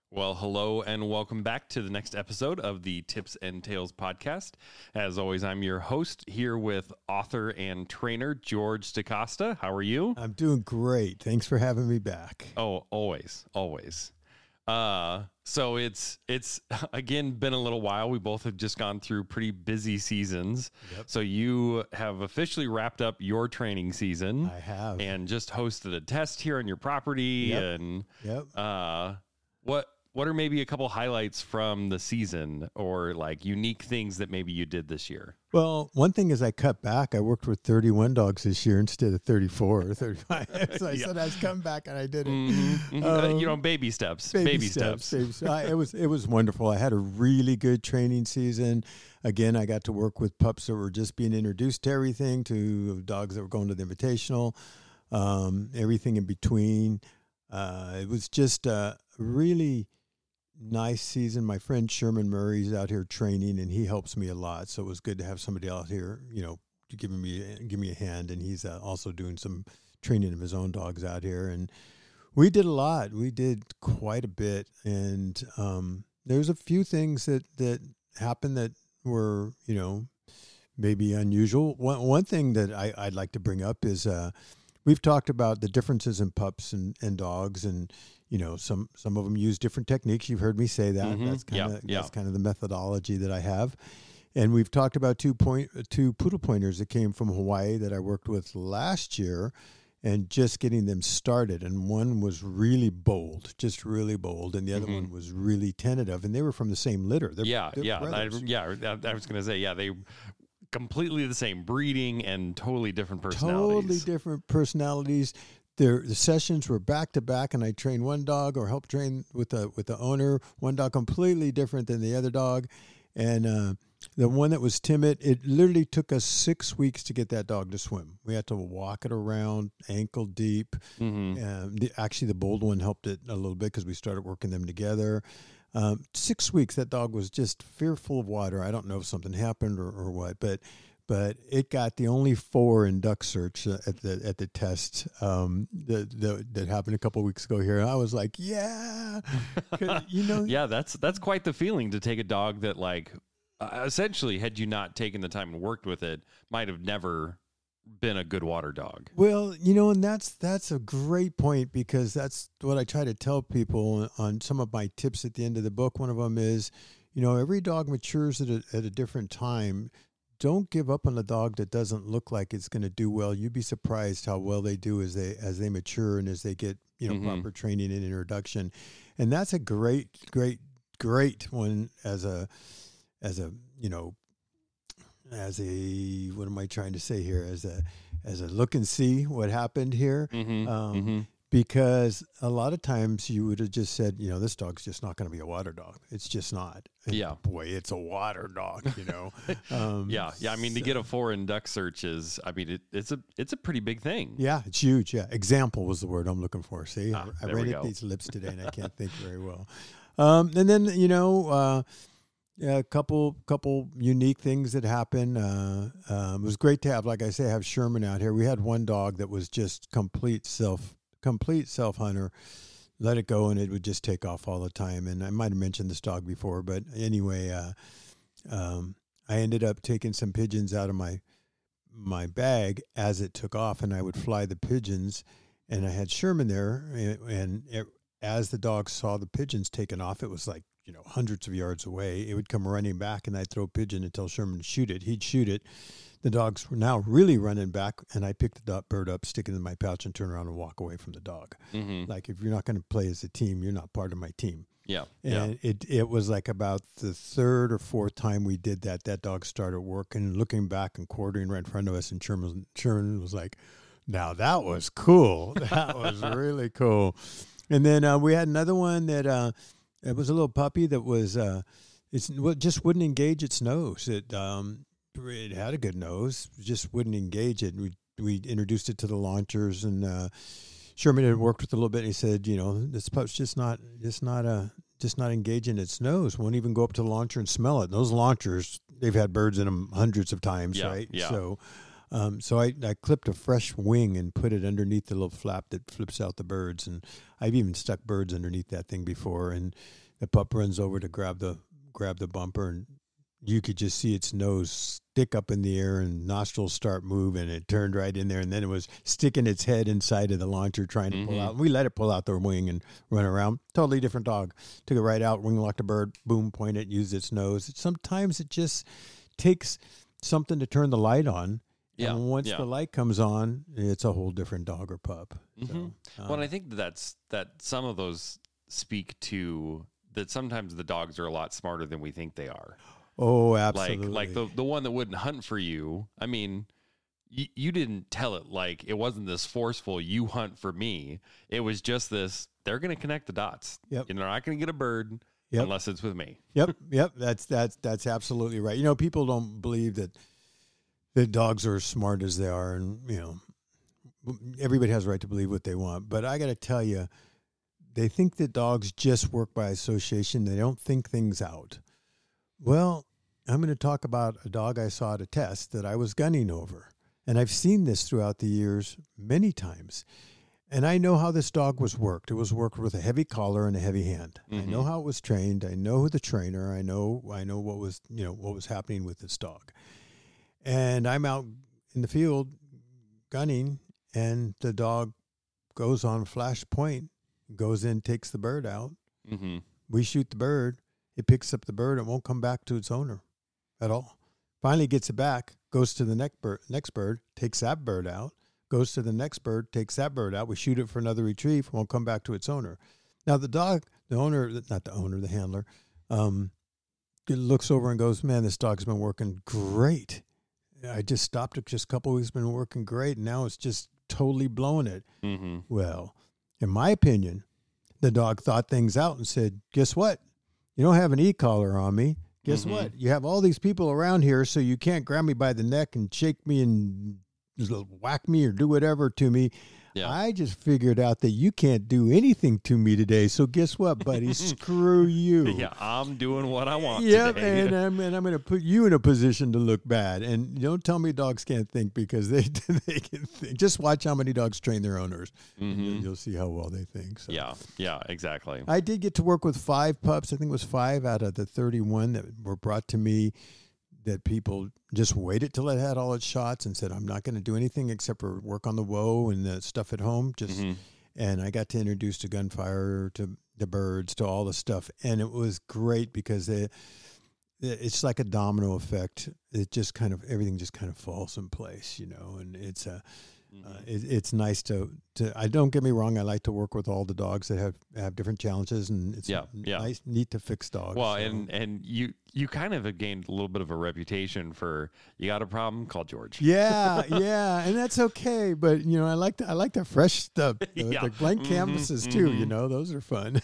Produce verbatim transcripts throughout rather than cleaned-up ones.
Well, hello and welcome back to the next episode of the Tips and Tales podcast. As always, I'm your host here with author and trainer George DaCosta. How are you? I'm doing great. Thanks for having me back. Oh, always, always. Uh, so it's it's again been a little while. We both have just gone through pretty busy seasons. Yep. So you have officially wrapped up your training season. I have. And just hosted a test here on your property. Yep. And Yep. uh, what what are maybe a couple highlights from the season or like unique things that maybe you did this year? Well, one thing is I cut back. I worked with thirty-one dogs this year instead of thirty-four or thirty-five. So I Yeah. said I was coming back, and I did it. Mm-hmm. Um, you know, baby steps, Baby, baby, steps. steps. baby steps. I, it was it was wonderful. I had a really good training season. Again, I got to work with pups that were just being introduced to everything, to dogs that were going to the Invitational, um, everything in between. Uh, it was just a really nice season. My friend Sherman Murray's out here training, and he helps me a lot. So it was good to have somebody out here, you know, giving me give me a hand. And he's uh, also doing some training of his own dogs out here. And we did a lot. We did quite a bit. And um, there's a few things that that happened that were, you know, maybe unusual. One one thing that I, I'd like to bring up is uh, we've talked about the differences in pups and, and dogs, and you know, some some of them use different techniques. You've heard me say that. Mhm. That's kind of Yeah, yeah. that's kind of the methodology that I have. And we've talked about two point two poodle pointers that came from Hawaii that I worked with last year, and just getting them started. And one was really bold, just really bold, and the other Mhm. one was really tentative. And they were from the same litter. They're, Yeah, they're yeah, I, brothers. yeah. I, I was gonna say, yeah, they completely the same breeding and totally different personalities. Totally different personalities. Their the sessions were back to back, and I trained one dog or helped train with the with the owner. One dog completely different than the other dog, and uh, the one that was timid, it literally took us six weeks to get that dog to swim. We had to walk it around ankle deep. Mm-hmm. Um, the, actually, the bold one helped it a little bit because we started working them together. Um, six weeks, that dog was just fearful of water. I don't know if something happened or, or what, but but it got the only four in duck search uh, at the at the test um, that, that that happened a couple of weeks ago here. And I was like, yeah, 'Cause, you know, Yeah, that's that's quite the feeling to take a dog that, like, uh, essentially, had you not taken the time and worked with it, might have never been a good water dog. Well, you know, and that's that's a great point, because that's what I try to tell people on some of my tips at the end of the book. One of them is, you know, every dog matures at a, at a different time. Don't give up on a dog that doesn't look like it's going to do well. You'd be surprised how well they do as they as they mature and as they get, you know, Mhm. proper training and introduction. And that's a great, great, great one as a as a you know as a what am I trying to say here as a as a look and see what happened here. Mm-hmm. Um, mm-hmm. Because a lot of times you would have just said, you know, this dog's just not going to be a water dog. It's just not. And Yeah. boy, it's a water dog, you know. Um, Yeah, yeah. I mean, to so- get a four in duck search is, I mean, it, it's a it's a pretty big thing. Yeah, it's huge. Yeah. Example was the word I'm looking for. See, Ah, I, I there we ran go. at these lips today and I can't think very well. Um, and then, you know, uh, yeah, a couple couple unique things that happened. Uh, um, it was great to have, like I say, have Sherman out here. We had one dog that was just complete self complete self hunter. Let it go and it would just take off all the time. And I might have mentioned this dog before, but anyway, uh, um, I ended up taking some pigeons out of my my bag as it took off, and I would fly the pigeons. And I had Sherman there, and, and it, as the dog saw the pigeons taking off, it was like, you know, hundreds of yards away. It would come running back, and I'd throw a pigeon and tell Sherman to shoot it. He'd shoot it. The dogs were now really running back, and I picked the bird up, stick it in my pouch, and turn around and walk away from the dog. Mm-hmm. Like, if you're not going to play as a team, you're not part of my team. Yeah. Yeah. And it it was like about the third or fourth time we did that, that dog started working, looking back and quartering right in front of us, and Sherman, Sherman was like, now that was cool. That was really cool. And then uh, we had another one that uh, it was a little puppy that was uh, it's well, just wouldn't engage its nose. It um, it had a good nose, just wouldn't engage it. We we introduced it to the launchers, and uh, Sherman had worked with it a little bit. And he said, you know, this pup's just not just not a just not engaging its nose. Won't even go up to the launcher and smell it. Those launchers, they've had birds in them hundreds of times, Yeah, right? yeah. So. Um, so I, I clipped a fresh wing and put it underneath the little flap that flips out the birds. And I've even stuck birds underneath that thing before. And the pup runs over to grab the grab the bumper, and you could just see its nose stick up in the air and nostrils start moving. It turned right in there, and then it was sticking its head inside of the launcher trying to mm-hmm. pull out. We let it pull out the wing and run around. Totally different dog. Took it right out, wing locked the bird, boom, point it, used its nose. Sometimes it just takes something to turn the light on. Yeah. And once yeah. the light comes on, it's a whole different dog or pup. Mm-hmm. So, um, well, and I think that's that some of those speak to that sometimes the dogs are a lot smarter than we think they are. Oh, absolutely. Like, like the, the one that wouldn't hunt for you, I mean, y- you didn't tell it like it wasn't this forceful, you hunt for me. It was just this, they're going to connect the dots. Yep. And they're not going to get a bird yep. unless it's with me. Yep, yep. That's that's that's absolutely right. You know, people don't believe that the dogs are as smart as they are. And, you know, everybody has a right to believe what they want. But I got to tell you, they think that dogs just work by association. They don't think things out. Well, I'm going to talk about a dog I saw at a test that I was gunning over. And I've seen this throughout the years many times. And I know how this dog was worked. It was worked with a heavy collar and a heavy hand. Mm-hmm. I know how it was trained. I know the trainer. I know I know what was, you know, what was happening with this dog. And I'm out in the field gunning, and the dog goes on flash point, goes in, takes the bird out. Mm-hmm. We shoot the bird. It picks up the bird. It won't come back to its owner at all. Finally gets it back, goes to the next bird, next bird, takes that bird out, goes to the next bird, takes that bird out. We shoot it for another retrieve, won't come back to its owner. Now the dog, the owner, not the owner, the handler, um, looks over and goes, man, this dog's been working great. I just stopped it just a couple of weeks, been working great, and now it's just totally blowing it. Mm-hmm. Well, in my opinion, the dog thought things out and said, guess what? You don't have an e-collar on me. Guess mm-hmm. what? You have all these people around here, so you can't grab me by the neck and shake me and whack me or do whatever to me. Yeah. I just figured out that you can't do anything to me today. So guess what, buddy? Screw you. Yeah, I'm doing what I want yep, today. and I'm, and I'm going to put you in a position to look bad. And don't tell me dogs can't think, because they they can think. Just watch how many dogs train their owners. Mm-hmm. And you'll, you'll see how well they think. So. Yeah, yeah, exactly. I did get to work with five pups. I think it was five out of the thirty-one that were brought to me, that people just waited till it had all its shots and said, I'm not going to do anything except for work on the woe and the stuff at home. Just, mm-hmm. And I got to introduce to gunfire, to the birds, to all the stuff. And it was great because they, it's like a domino effect. It just kind of, everything just kind of falls in place, you know, and it's a, mm-hmm. uh, it, it's nice to, to, I don't get me wrong. I like to work with all the dogs that have, have different challenges, and it's yeah, yeah. nice, neat to fix dogs. Well, so. and, and you, you kind of have gained a little bit of a reputation for, you got a problem, call George. Yeah, yeah, and that's okay. But you know, I like the, I like the fresh stuff, the, yeah. the blank mm-hmm, canvases too. Mm-hmm. You know, those are fun.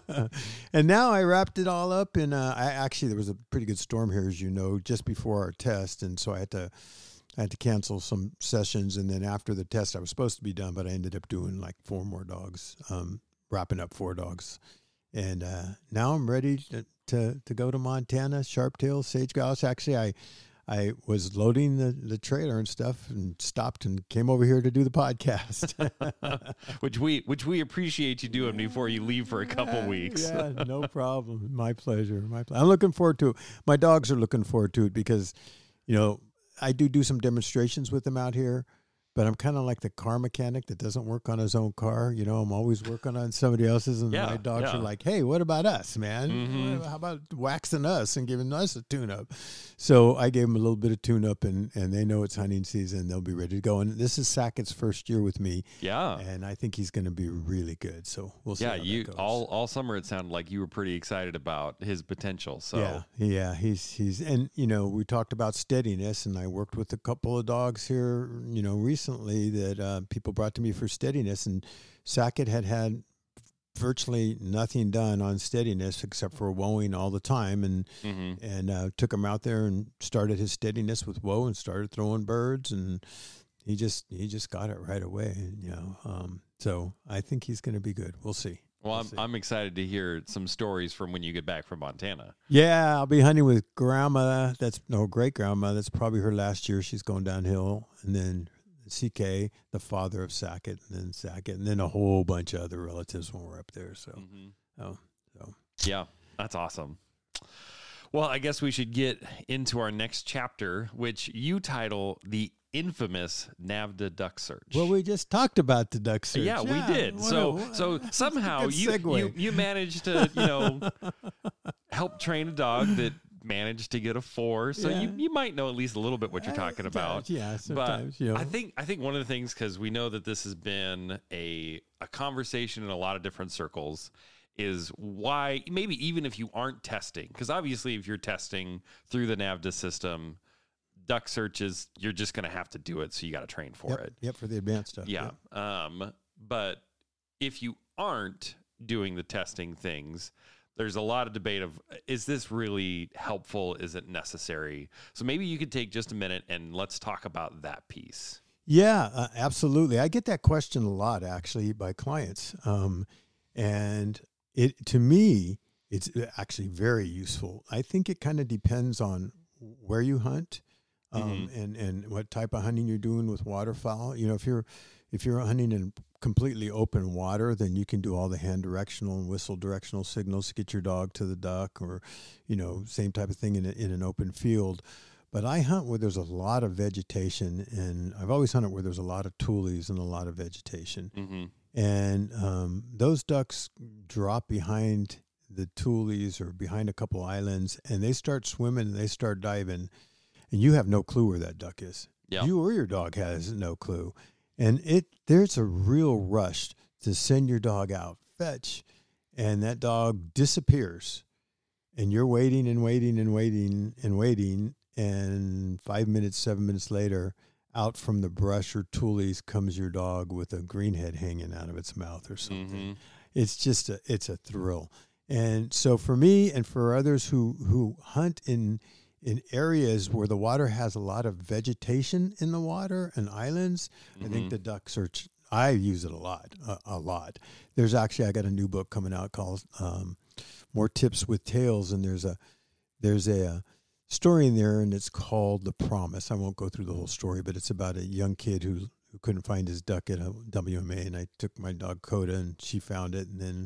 And now I wrapped it all up in. Uh, I actually there was a pretty good storm here, as you know, just before our test, and so I had to, I had to cancel some sessions. And then after the test, I was supposed to be done, but I ended up doing like four more dogs, um, wrapping up four dogs, and uh, now I'm ready to. To, to go to Montana, Sharptail, Sage Grouse. Actually, I I was loading the, the trailer and stuff and stopped and came over here to do the podcast. which we which we appreciate you doing before you leave for a couple yeah, weeks. Yeah, no problem. My pleasure. My ple- I'm looking forward to it. My dogs are looking forward to it because, you know, I do do some demonstrations with them out here. But I'm kind of like the car mechanic that doesn't work on his own car. You know, I'm always working on somebody else's, and yeah, my dogs yeah. are like, hey, what about us, man? Mm-hmm. How about waxing us and giving us a tune-up? So I gave them a little bit of tune-up, and, and they know it's hunting season. They'll be ready to go. And this is Sackett's first year with me. Yeah. And I think he's going to be really good. So we'll see yeah, how you that goes. all all summer it sounded like you were pretty excited about his potential. So yeah, yeah, he's he's and you know, we talked about steadiness, and I worked with a couple of dogs here, you know, recently that uh, people brought to me for steadiness, and Sackett had had virtually nothing done on steadiness except for woeing all the time, and mm-hmm. and uh, took him out there and started his steadiness with woe and started throwing birds, and he just he just got it right away, you know. Um, so I think he's going to be good. We'll see. Well, We'll I'm, see. I'm excited to hear some stories from when you get back from Montana. Yeah, I'll be hunting with grandma. That's no great grandma. That's probably her last year. She's going downhill, and then C K, the father of Sackett, and then Sackett, and then a whole bunch of other relatives when we're up there. So, Mm-hmm. oh, so Yeah, that's awesome. Well, I guess we should get into our next chapter, which you title The Infamous NAVHDA Duck Search. well, we just talked about the duck search. yeah, we did. what So a- so that's a somehow good you, segue. you you managed to, you know, help train a dog that managed to get a four. So Yeah. you, you might know at least a little bit what you're talking about. Yeah, sometimes, but you know. I think I think one of the things, because we know that this has been a a conversation in a lot of different circles, is why maybe even if you aren't testing, because obviously if you're testing through the NAVHDA system, duck searches, you're just going to have to do it. So you got to train for yep, it. Yep, for the advanced stuff. Yeah. Um, but if you aren't doing the testing things, there's a lot of debate of, is this really helpful? Is it necessary? So maybe you could take just a minute and let's talk about that piece. Yeah, uh, absolutely. I get that question a lot, actually, by clients. Um, and it to me, it's actually very useful. I think it kind of depends on where you hunt, um, Mhm. and and what type of hunting you're doing with waterfowl. You know, if you're if you're hunting in completely open water, then you can do all the hand directional and whistle directional signals to get your dog to the duck, or, you know, same type of thing in a, in an open field. But I hunt where there's a lot of vegetation, and I've always hunted where there's a lot of tules and a lot of vegetation. Mm-hmm. And um, those ducks drop behind the tules or behind a couple islands, and they start swimming and they start diving, and you have no clue where that duck is. Yeah. You or your dog has no clue. And it there's a real rush to send your dog out, fetch, and that dog disappears. And you're waiting and waiting and waiting and waiting, and five minutes, seven minutes later, out from the brush or tules comes your dog with a greenhead hanging out of its mouth or something. Mm-hmm. It's just a, it's a thrill. And so for me and for others who, who hunt in in areas where the water has a lot of vegetation in the water and islands, I think Mhm. the duck search, I use it a lot, a, a lot. There's actually, I got a new book coming out called um, More Tips with Tails, and there's a there's a, a story in there, and it's called The Promise. I won't go through the whole story, but it's about a young kid who who couldn't find his duck at a W M A, and I took my dog Coda, and she found it, and then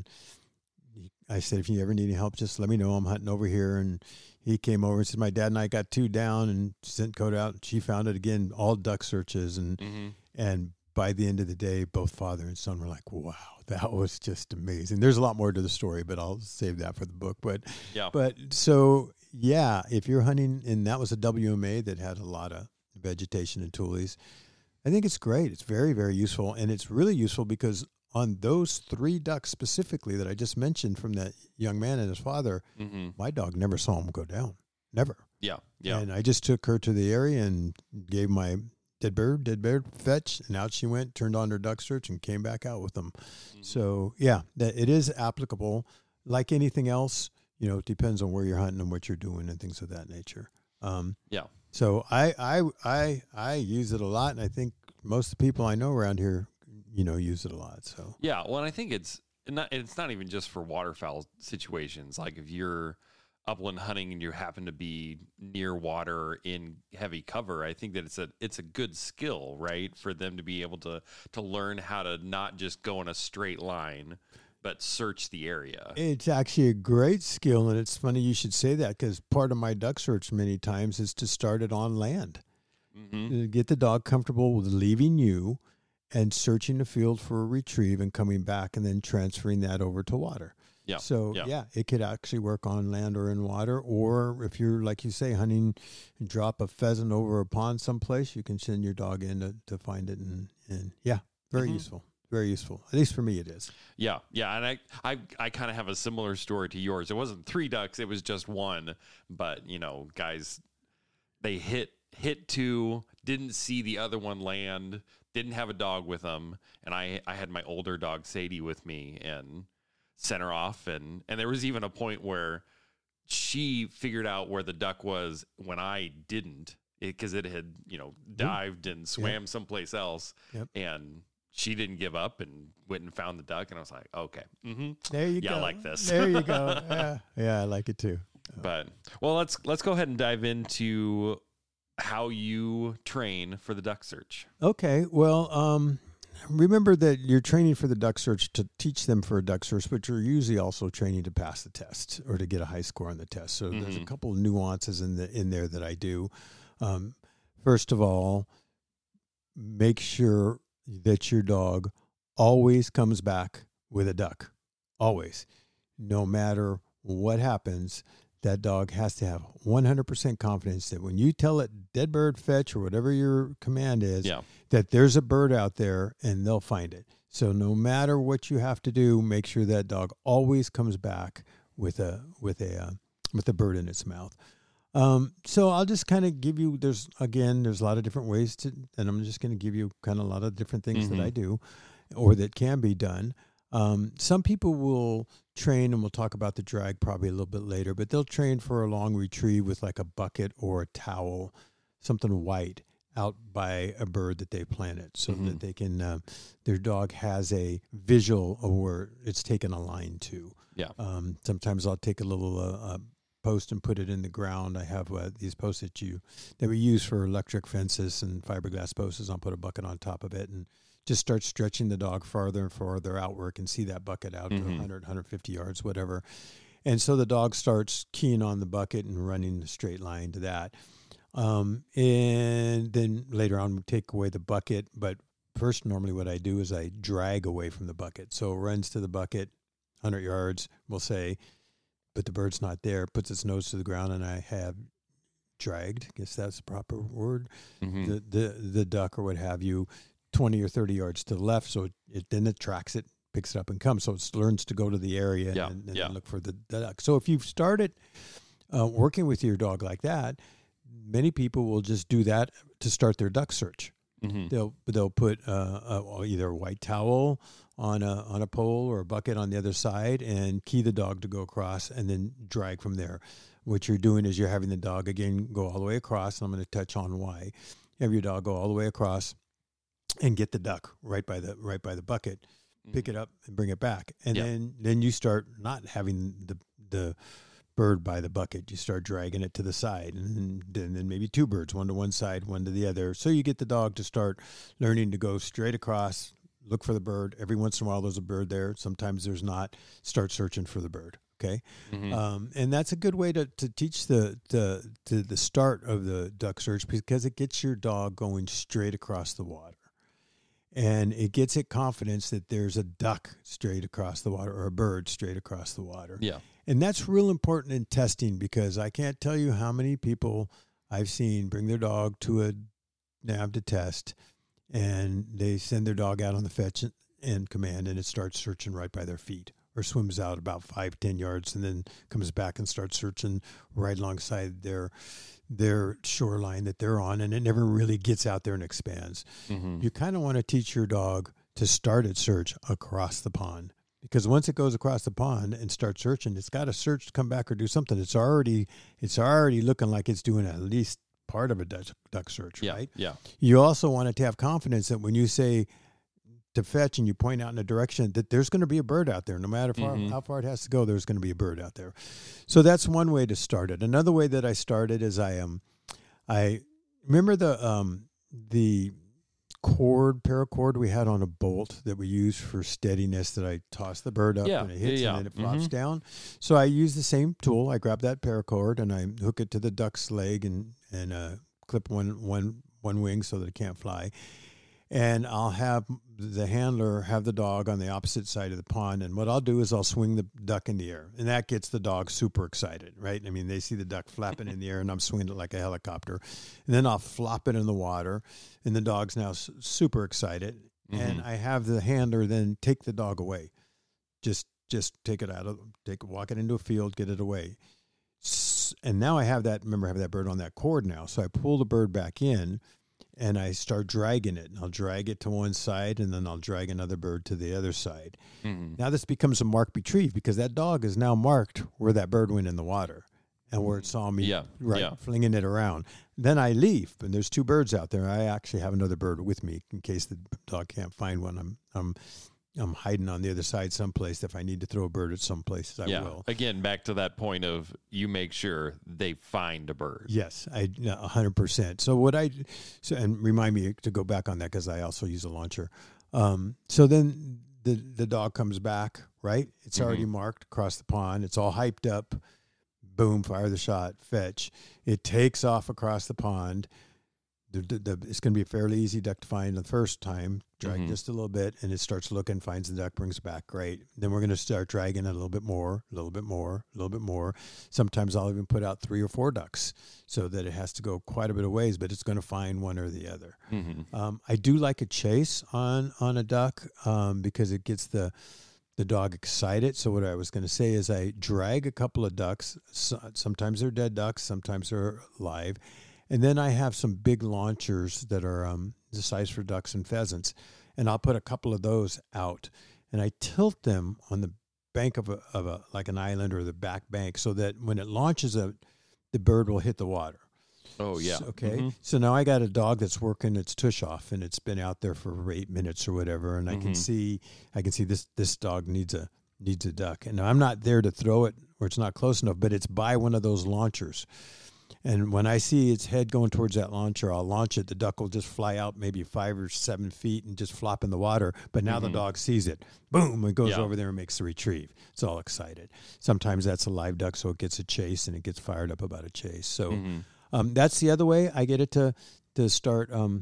he, I said, if you ever need any help, just let me know. I'm hunting over here, and he came over and said, my dad and I got two down, and sent Coda out, and she found it again. All duck searches, and Mm-hmm. and by the end of the day, both father and son were like, wow, that was just amazing. There's a lot more to the story, but I'll save that for the book. But Yeah. but so, yeah, if you're hunting, and that was a W M A that had a lot of vegetation and tules, I think it's great. It's very, very useful. And it's really useful because on those three ducks specifically that I just mentioned from that young man and his father, Mm-hmm. my dog never saw him go down. Never. Yeah. Yeah. And I just took her to the area and gave my dead bird, dead bird fetch, and out she went, turned on her duck search, and came back out with them. Mhm. So, yeah, that it is applicable. Like anything else, you know, it depends on where you're hunting and what you're doing and things of that nature. Um, Yeah. So I, I, I, I use it a lot, and I think most of the people I know around here, you know, use it a lot. So Yeah, well, and I think it's not. It's not even just for waterfowl situations. Like if you're upland hunting and you happen to be near water or in heavy cover, I think that it's a it's a good skill, right, for them to be able to to learn how to not just go in a straight line, but search the area. it's actually a great skill, and it's funny you should say that because part of my duck search many times is to start it on land. Mm-hmm. To get the dog comfortable with leaving you and searching the field for a retrieve and coming back and then transferring that over to water. Yeah. So, yeah. yeah, it could actually work on land or in water. Or if you're, like you say, hunting and drop a pheasant over a pond someplace, you can send your dog in to, to find it. And, and yeah, very Mhm. useful. Very useful. At least for me, it is. Yeah, yeah, and I, I, I kind of have a similar story to yours. It wasn't three ducks; it was just one. But you know, guys, they hit hit two, didn't see the other one land, didn't have a dog with them, and I, I had my older dog Sadie with me and sent her off, and and there was even a point where she figured out where the duck was when I didn't, because it, it had you know dived and swam someplace else, Yep. and she didn't give up and went and found the duck. And I was like, okay, mm-hmm. There you yeah, go. I like this. There you go. Yeah, yeah, I like it too. But well, let's let's go ahead and dive into how you train for the duck search. Okay. Well, um, remember that you're training for the duck search to teach them for a duck search, but you're usually also training to pass the test or to get a high score on the test. So mm-hmm. there's a couple of nuances in the in there that I do. Um, first of all, make sure that your dog always comes back with a duck. Always. No matter what happens, that dog has to have one hundred percent confidence that when you tell it dead bird fetch or whatever your command is, yeah. that there's a bird out there and they'll find it. So no matter what you have to do, make sure that dog always comes back with a with a uh, with a bird in its mouth. Um, so I'll just kind of give you, there's, again, there's a lot of different ways to, and I'm just going to give you kind of a lot of different things mm-hmm. that I do or that can be done. Um, some people will train, and we'll talk about the drag probably a little bit later, but they'll train for a long retrieve with like a bucket or a towel, something white out by a bird that they planted so mm-hmm. that they can, uh, their dog has a visual of where it's taken a line to. Yeah. Um, sometimes I'll take a little, uh, uh post and put it in the ground. I have uh, these posts that you that we use for electric fences and fiberglass posts. I'll put a bucket on top of it and just start stretching the dog farther and farther out where it can see that bucket out mm-hmm. to one hundred, one hundred fifty yards, whatever. And so the dog starts keying on the bucket and running a straight line to that. Um, and then later on we take away the bucket. But first, normally what I do is I drag away from the bucket. So it runs to the bucket, one hundred yards, we'll say, but the bird's not there, puts its nose to the ground, and I have dragged, I guess that's the proper word, mm-hmm. the, the the duck or what have you, twenty or thirty yards to the left, so it, it then it tracks it, picks it up, and comes. So it learns to go to the area yeah. and, and yeah. look for the, the duck. So if you've started uh, working with your dog like that, many people will just do that to start their duck search. Mm-hmm. They'll they'll put uh, a, either a white towel on a on a pole or a bucket on the other side and key the dog to go across and then drag from there. What you're doing is you're having the dog again go all the way across. And I'm going to touch on why. You have your dog go all the way across and get the duck right by the right by the bucket, mm-hmm. pick it up and bring it back, and yep. then then you start not having the the bird by the bucket. You start dragging it to the side, and then, and then maybe two birds, one to one side, one to the other. So you get the dog to start learning to go straight across, look for the bird. Every once in a while there's a bird there. Sometimes there's not. Start searching for the bird. Okay. Mm-hmm. Um, and that's a good way to, to teach the, the, to the start of the duck search because it gets your dog going straight across the water. And it gets it confidence that there's a duck straight across the water or a bird straight across the water. Yeah. And that's real important in testing because I can't tell you how many people I've seen bring their dog to a N A V to test and they send their dog out on the fetch and command and it starts searching right by their feet or swims out about five, ten yards and then comes back and starts searching right alongside their their shoreline that they're on, and it never really gets out there and expands. Mm-hmm. You kind of want to teach your dog to start its search across the pond because once it goes across the pond and starts searching, it's got to search, come back, or do something. It's already it's already looking like it's doing at least part of a duck, duck search, yeah, right? Yeah. You also want it to have confidence that when you say to fetch and you point out in a direction that there's going to be a bird out there. No matter far, mm-hmm. how far it has to go, there's going to be a bird out there. So that's one way to start it. Another way that I started is I um, I remember the um, the cord, paracord we had on a bolt that we used for steadiness that I toss the bird up yeah. and it hits yeah, yeah. and then it flops mm-hmm. down. So I use the same tool. I grab that paracord and I hook it to the duck's leg and, and uh, clip one, one, one wing so that it can't fly. And I'll have the handler have the dog on the opposite side of the pond. And what I'll do is I'll swing the duck in the air. And that gets the dog super excited, right? I mean, they see the duck flapping in the air and I'm swinging it like a helicopter. And then I'll flop it in the water. And the dog's now s- super excited. Mm-hmm. And I have the handler then take the dog away. Just just take it out of, take walk it into a field, get it away. S- and now I have that, remember I have that bird on that cord now. So I pull the bird back in. And I start dragging it. And I'll drag it to one side, and then I'll drag another bird to the other side. Mm-hmm. Now this becomes a mark retrieve because that dog is now marked where that bird went in the water. and where it saw me Yeah, right yeah. flinging it around. Then I leave, and there's two birds out there. I actually have another bird with me in case the dog can't find one. I'm I'm I'm hiding on the other side someplace. If I need to throw a bird at some places, I Yeah. will. Again, back to that point of you make sure they find a bird. Yes, I a hundred percent. So what I so and remind me to go back on that because I also use a launcher. Um, so then the the dog comes back, right? It's already Mm-hmm. marked across the pond. It's all hyped up. Boom! Fire the shot. Fetch. It takes off across the pond. The, the, the, it's going to be a fairly easy duck to find the first time. Drag Mhm. just a little bit, and it starts looking, finds the duck, brings it back. Great. Then we're going to start dragging it a little bit more, a little bit more, a little bit more. Sometimes I'll even put out three or four ducks so that it has to go quite a bit of ways, but it's going to find one or the other. Mm-hmm. Um, I do like a chase on on a duck um, because it gets the the dog excited. So what I was going to say is I drag a couple of ducks. So, sometimes they're dead ducks, sometimes they're live. And then I have some big launchers that are um, the size for ducks and pheasants. And I'll put a couple of those out. And I tilt them on the bank of a, of a like an island or the back bank so that when it launches out, the bird will hit the water. Oh, yeah. So- okay. Mhm. So now I got a dog that's working its tush off, and it's been out there for eight minutes or whatever, and I can Mhm. see, I can see this this dog needs a needs a duck, and I'm not there to throw it where it's not close enough, but it's by one of those launchers, and when I see its head going towards that launcher, I'll launch it. The duck will just fly out maybe five or seven feet and just flop in the water. But now Mhm. the dog sees it, boom, it goes Yeah. over there and makes the retrieve. It's all excited. Sometimes that's a live duck, so it gets a chase and it gets fired up about a chase. So. Mhm. Um, that's the other way I get it to to start um,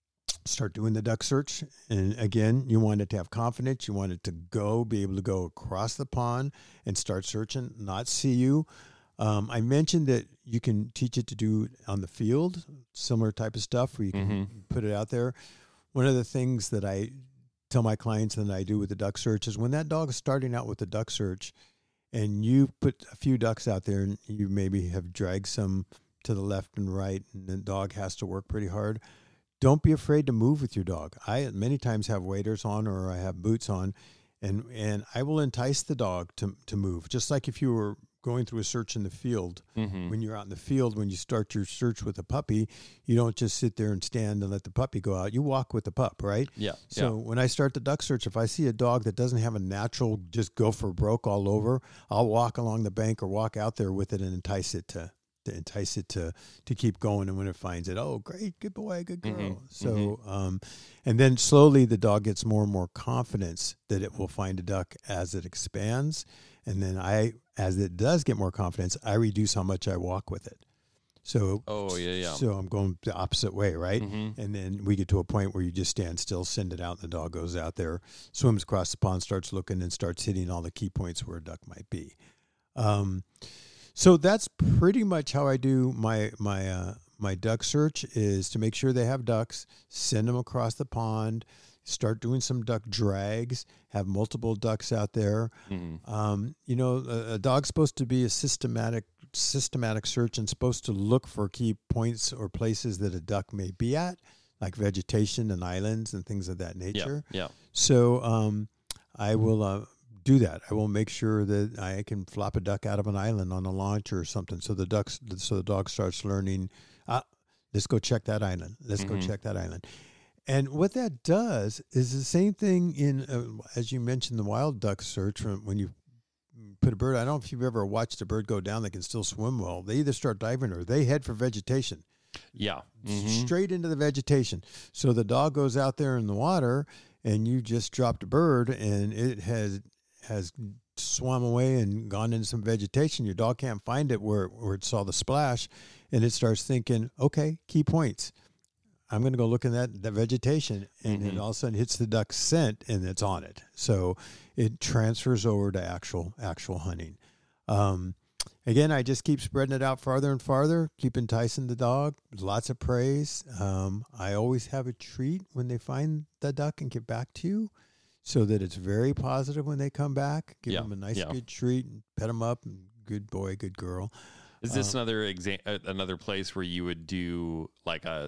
start doing the duck search. And again, you want it to have confidence. You want it to go, be able to go across the pond and start searching, not see you. Um, I mentioned that you can teach it to do on the field, similar type of stuff where you can Mhm. put it out there. One of the things that I tell my clients and I do with the duck search is when that dog is starting out with the duck search and you put a few ducks out there and you maybe have dragged some to the left and right, and the dog has to work pretty hard. Don't be afraid to move with your dog. I many times have waders on or I have boots on, and and I will entice the dog to to move. Just like if you were going through a search in the field, Mhm. when you're out in the field, when you start your search with a puppy, you don't just sit there and stand and let the puppy go out. You walk with the pup, right? Yeah. So when I start the duck search, if I see a dog that doesn't have a natural just go for broke all over, I'll walk along the bank or walk out there with it and entice it to to entice it to to keep going. And when it finds it, oh great, good boy, good girl. Mhm, So um, and then slowly the dog gets more and more confidence that it will find a duck as it expands. And then I, as it does get more confidence, I reduce how much I walk with it. So Oh, yeah, yeah. so I'm going the opposite way, right? Mhm. And then we get to a point where you just stand still, send it out, and the dog goes out there, swims across the pond, starts looking, and starts hitting all the key points where a duck might be. Um, so that's pretty much how I do my my uh, my duck search is to make sure they have ducks, send them across the pond, start doing some duck drags, have multiple ducks out there. Mhm. Um, you know, a, a dog's supposed to be a systematic systematic search and supposed to look for key points or places that a duck may be at, like vegetation and islands and things of that Yeah. nature. Yeah. So um, I will uh, do that. I will make sure that I can flop a duck out of an island on a launch or something. So the ducks, so the dog starts learning. Ah, let's go check that island. Let's Mhm. go check that island. And what that does is the same thing in, uh, as you mentioned, the wild duck search. When when you put a bird, I don't know if you've ever watched a bird go down that can still swim well. They either start diving or they head for vegetation. Yeah. Mhm. Straight into the vegetation. So the dog goes out there in the water, and you just dropped a bird, and it has has swum away and gone into some vegetation. Your dog can't find it where where it saw the splash, and it starts thinking, okay, key points. I'm going to go look in that, that vegetation, and Mhm. it all of a sudden hits the duck's scent, and it's on it. So it transfers over to actual actual hunting. Um, Again, I just keep spreading it out farther and farther, keep enticing the dog, lots of praise. Um, I always have a treat when they find the duck and get back to you so that it's very positive when they come back. Give Yeah, them a nice, yeah. good treat, and pet them up, and good boy, good girl. Is this Um, another exa- uh, another place where you would do like a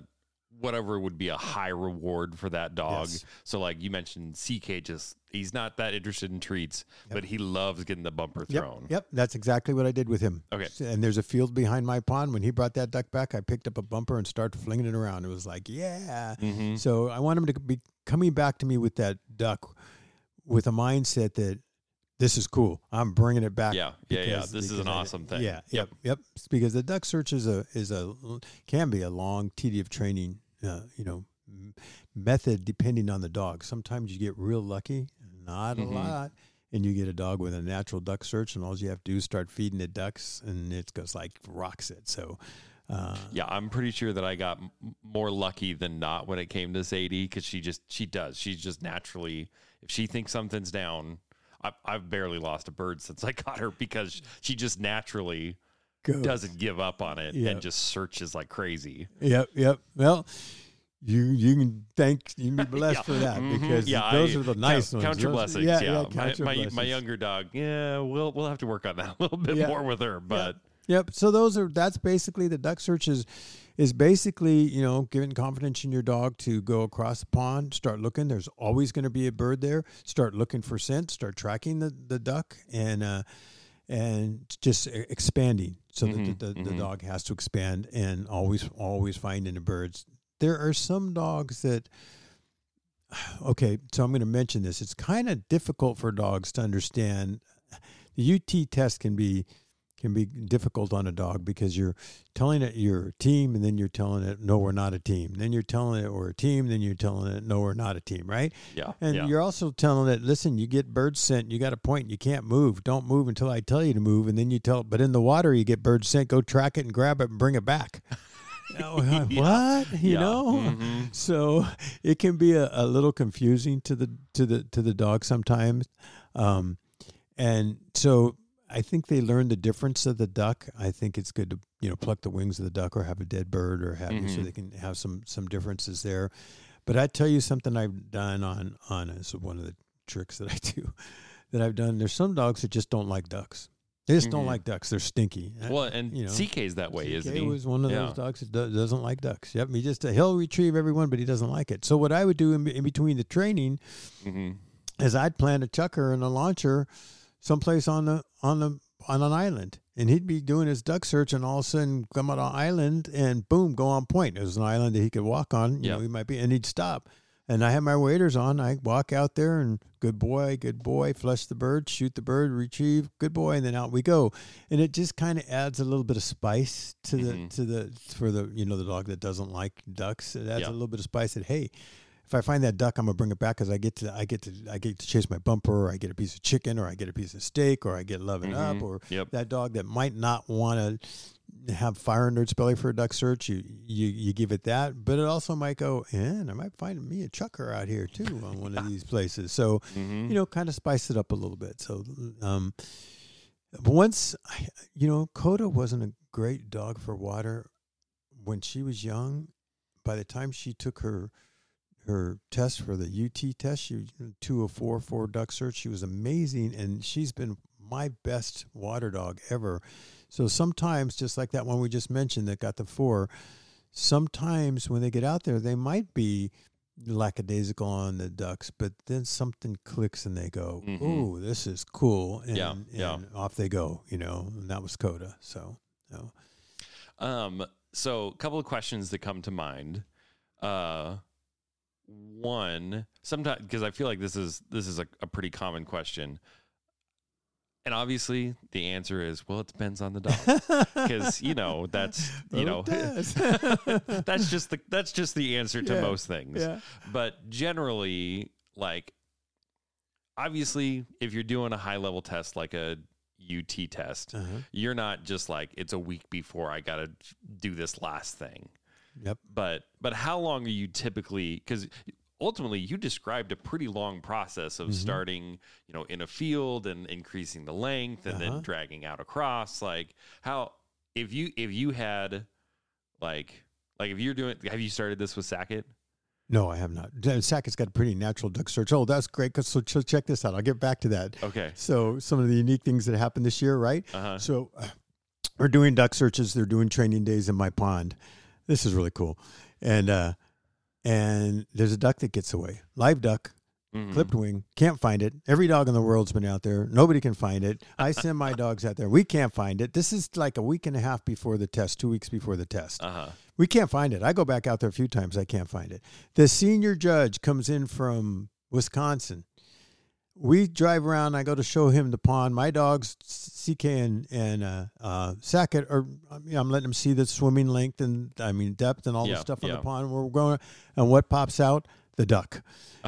whatever would be a high reward for that dog. Yes. So like you mentioned, C K just, he's not that interested in treats, Yep. but he loves getting the bumper Yep, thrown. yep, that's exactly what I did with him. Okay. And there's a field behind my pond. When he brought that duck back, I picked up a bumper and started flinging it around. It was like, yeah. Mm-hmm. So I want him to be coming back to me with that duck with a mindset that this is cool. I'm bringing it back. Yeah, yeah, yeah. because- This is because an I- awesome thing. Yeah, Yep. yep, yep. It's because the duck search is a is a can be a long, tedious training. Uh, you know, m- method depending on the dog. Sometimes you get real lucky, not Mhm. a lot, and you get a dog with a natural duck search, and all you have to do is start feeding it ducks, and it goes like rocks it. So. Uh, Yeah, I'm pretty sure that I got m- more lucky than not when it came to Sadie because she just she does she's just naturally, if she thinks something's down, I, I've barely lost a bird since I got her because she just naturally Go. doesn't give up on it Yeah. and just searches like crazy. Yep, yep. Well, you you can thank you can be blessed Yeah. for that Mhm. because Yeah, those I- are the nice count, ones. count your Those- blessings. Yeah, Yeah, yeah, my, count your my, my blessings. younger dog. Yeah, we'll we'll have to work on that a little bit Yeah. more with her, but. Yep. So those are that's basically the duck search is is basically, you know, giving confidence in your dog to go across the pond, start looking. There's always going to be a bird there. Start looking for scent. Start tracking the, the duck and uh, and just e- expanding so Mhm, that the, the, the mhm. dog has to expand and always always finding the birds. There are some dogs that. Okay, so I'm going to mention this. It's kind of difficult for dogs to understand. The U T test can be can be difficult on a dog because you're telling it you're a team and then you're telling it no, we're not a team. Then you're telling it we're a team, then you're telling it no, we're not a team, right? Yeah, And yeah. you're also telling it, listen, you get bird scent, you got a point, you can't move. Don't move until I tell you to move. And then you tell, but in the water you get bird scent, go track it and grab it and bring it back. Oh, Yeah. What? You Yeah. know? Mhm. So it can be a, a little confusing to the to the to the dog sometimes. Um, and so I think they learn the difference of the duck. I think it's good to, you know, pluck the wings of the duck or have a dead bird or have you so Mhm. they can have some some differences there. But I tell you something I've done on on is one of the tricks that I do that I've done. There's some dogs that just don't like ducks. They just don't Mhm. like ducks. They're stinky. Well, and you know, C K's that way, isn't he? He was one of Yeah. those dogs that do- doesn't like ducks. Yep, he just he'll retrieve everyone, but he doesn't like it. So what I would do in, in between the training hmm is I'd plant a chucker and a launcher someplace on the on the on an island, and he'd be doing his duck search, and all of a sudden come out on an island, and boom, go on point. It was an island that he could walk on. You Yeah. know, he might be, and he'd stop. And I have my waders on. I walk out there and good boy, good boy, flush the bird, shoot the bird, retrieve, good boy, and then out we go. And it just kind of adds a little bit of spice to the Mhm. to the for the you know the dog that doesn't like ducks. It adds Yeah. a little bit of spice that hey, if I find that duck, I'm gonna bring it back because I get to I get to I get to chase my bumper, or I get a piece of chicken, or I get a piece of steak, or I get love it up, Mhm. or Yep. that dog that might not want to have fire under its belly for a duck search, you, you you give it that, but it also might go, and I might find me a chucker out here too on one of these places. So, hmm you know, kind of spice it up a little bit. So, um, but once, I, you know, Coda wasn't a great dog for water when she was young. By the time she took her her test for the U T test, she was two oh four for duck search. She was amazing, and she's been my best water dog ever. So sometimes, just like that one we just mentioned that got the four, sometimes when they get out there, they might be lackadaisical on the ducks, but then something clicks and they go, Mhm. "Ooh, this is cool," and, Yeah, and yeah. off they go. You know, and that was Coda. So, no. Um, so a couple of questions that come to mind. Uh, one, sometimes because I feel like this is this is a, a pretty common question, and obviously the answer is well, it depends on the dog because you know that's you Well, know it does. that's just the that's just the answer to Yeah, most things. yeah. But generally, like obviously, if you're doing a high level test like a U T test, Uh-huh. you're not just like it's a week before I got to do this last thing. Yep. But but how long are you typically, because ultimately you described a pretty long process of Mhm. starting, you know, in a field and increasing the length and Uh-huh. then dragging out across. Like how if you if you had like like if you're doing, have you started this with Sackett? No, I have not. Sackett's got a pretty natural duck search. Oh, that's great. 'Cause- So ch- check this out. I'll get back to that. Okay. So some of the unique things that happened this year, right? Uh-huh. So uh, we're doing duck searches. They're doing training days in my pond. This is really cool. and uh, and there's a duck that gets away, live duck. Mhm. Clipped wing, can't find it. Every dog in the world's been out there. Nobody can find it. I send my dogs out there. We can't find it. This is like a week and a half before the test, two weeks before the test. Uh-huh. We can't find it. I go back out there a few times. I can't find it. The senior judge comes in from Wisconsin. We drive around. I go to show him the pond. My dogs, C K and, and uh, uh, Sackett, are, you know, I'm letting them see the swimming length and, I mean, depth and all Yeah, the stuff on yeah. the pond. We're going, and what pops out? The duck.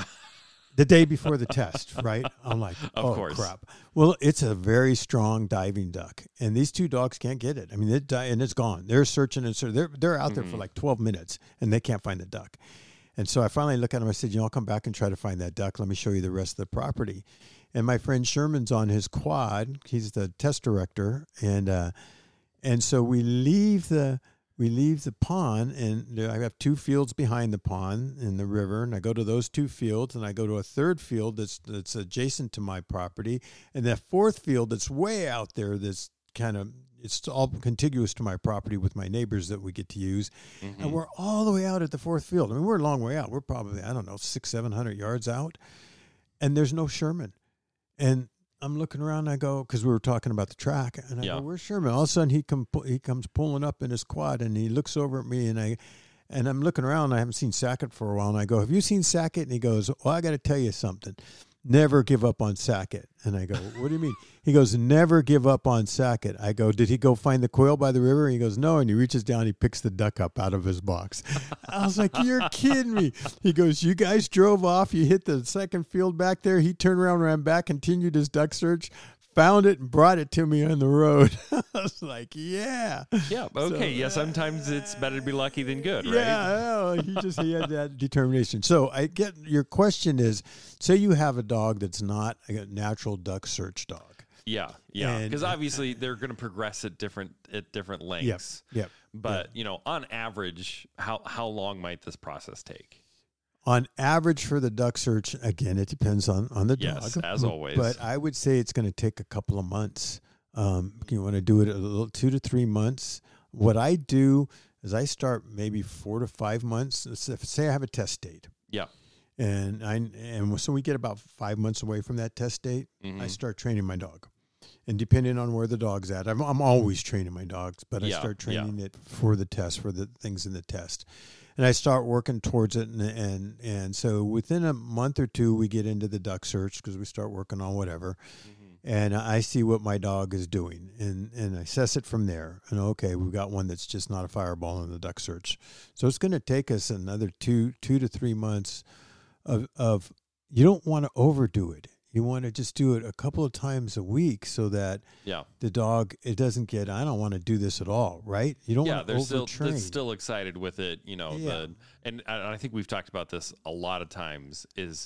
The day before the test, right? I'm like, Of oh, course. crap. Well, it's a very strong diving duck, and these two dogs can't get it. I mean, it di- and it's gone. They're searching and searching. They're, they're out there Mm-hmm. for like twelve minutes, and they can't find the duck. And so I finally look at them. I said, you know, I'll come back and try to find that duck. Let me show you the rest of the property. And my friend Sherman's on his quad. He's the test director. And uh, and so we leave the... We leave the pond, and there- I have two fields behind the pond in the river, and I go to those two fields, and I go to a third field that's that's adjacent to my property, and that fourth field that's way out there that's kind of, it's all contiguous to my property with my neighbors that we get to use, Mm-hmm. and we're all the way out at the fourth field. I mean, we're a long way out. We're probably, I don't know, six, seven hundred yards out, and there's no Sherman. And I'm looking around, and I go, because we were talking about the track, and I Yeah. go, where's Sherman? All of a sudden, he come, he comes pulling up in his quad, and he looks over at me, and I, and I'm looking around, and I haven't seen Sackett for a while, and I go, have you seen Sackett? And he goes, well, I got to tell you something. Never give up on Sackett. And I go, what do you mean? He goes, never give up on Sackett. I go, did he go find the quail by the river? And he goes, no. And he reaches down, he picks the duck up out of his box. I was like, you're kidding me. He goes, you guys drove off. You hit the second field back there. He turned around, ran back, continued his duck search, found it, and brought it to me on the road. I was like, yeah. Yeah. So, Okay. yeah. Sometimes it's better to be lucky than good, right? Yeah, well, he just he had that determination. So I get your question is, say you have a dog that's not a natural duck search dog. Yeah. Yeah. And- Because obviously they're going to progress at different at different lengths. Yep. But you know, on average, how how long might this process take? On average for the duck search, again, it depends on, on the Yes, dog. as always. But I would say it's going to take a couple of months. Um, you want to do it a little two to three months. What I do is I start maybe four to five months. Let's say I have a test date. Yeah. And I and so we get about five months away from that test date. Mhm. I start training my dog, and depending on where the dog's at, I'm I'm always training my dogs, but I Yeah, start yeah. training it for the test, for the things in the test, and I start working towards it, and and and so within a month or two, we get into the duck search because we start working on whatever, and I see what my dog is doing, and and I assess it from there. And okay, we've got one that's just not a fireball in the duck search, so it's going to take us another two two to three months. Of, of you don't want to overdo it. You want to just do it a couple of times a week so that Yeah. the dog, it doesn't get, I don't want to do this at all, right? You don't Yeah, want to they're still overtrain. they're still excited with it, you know. Yeah. The and I I think we've talked about this a lot of times. Is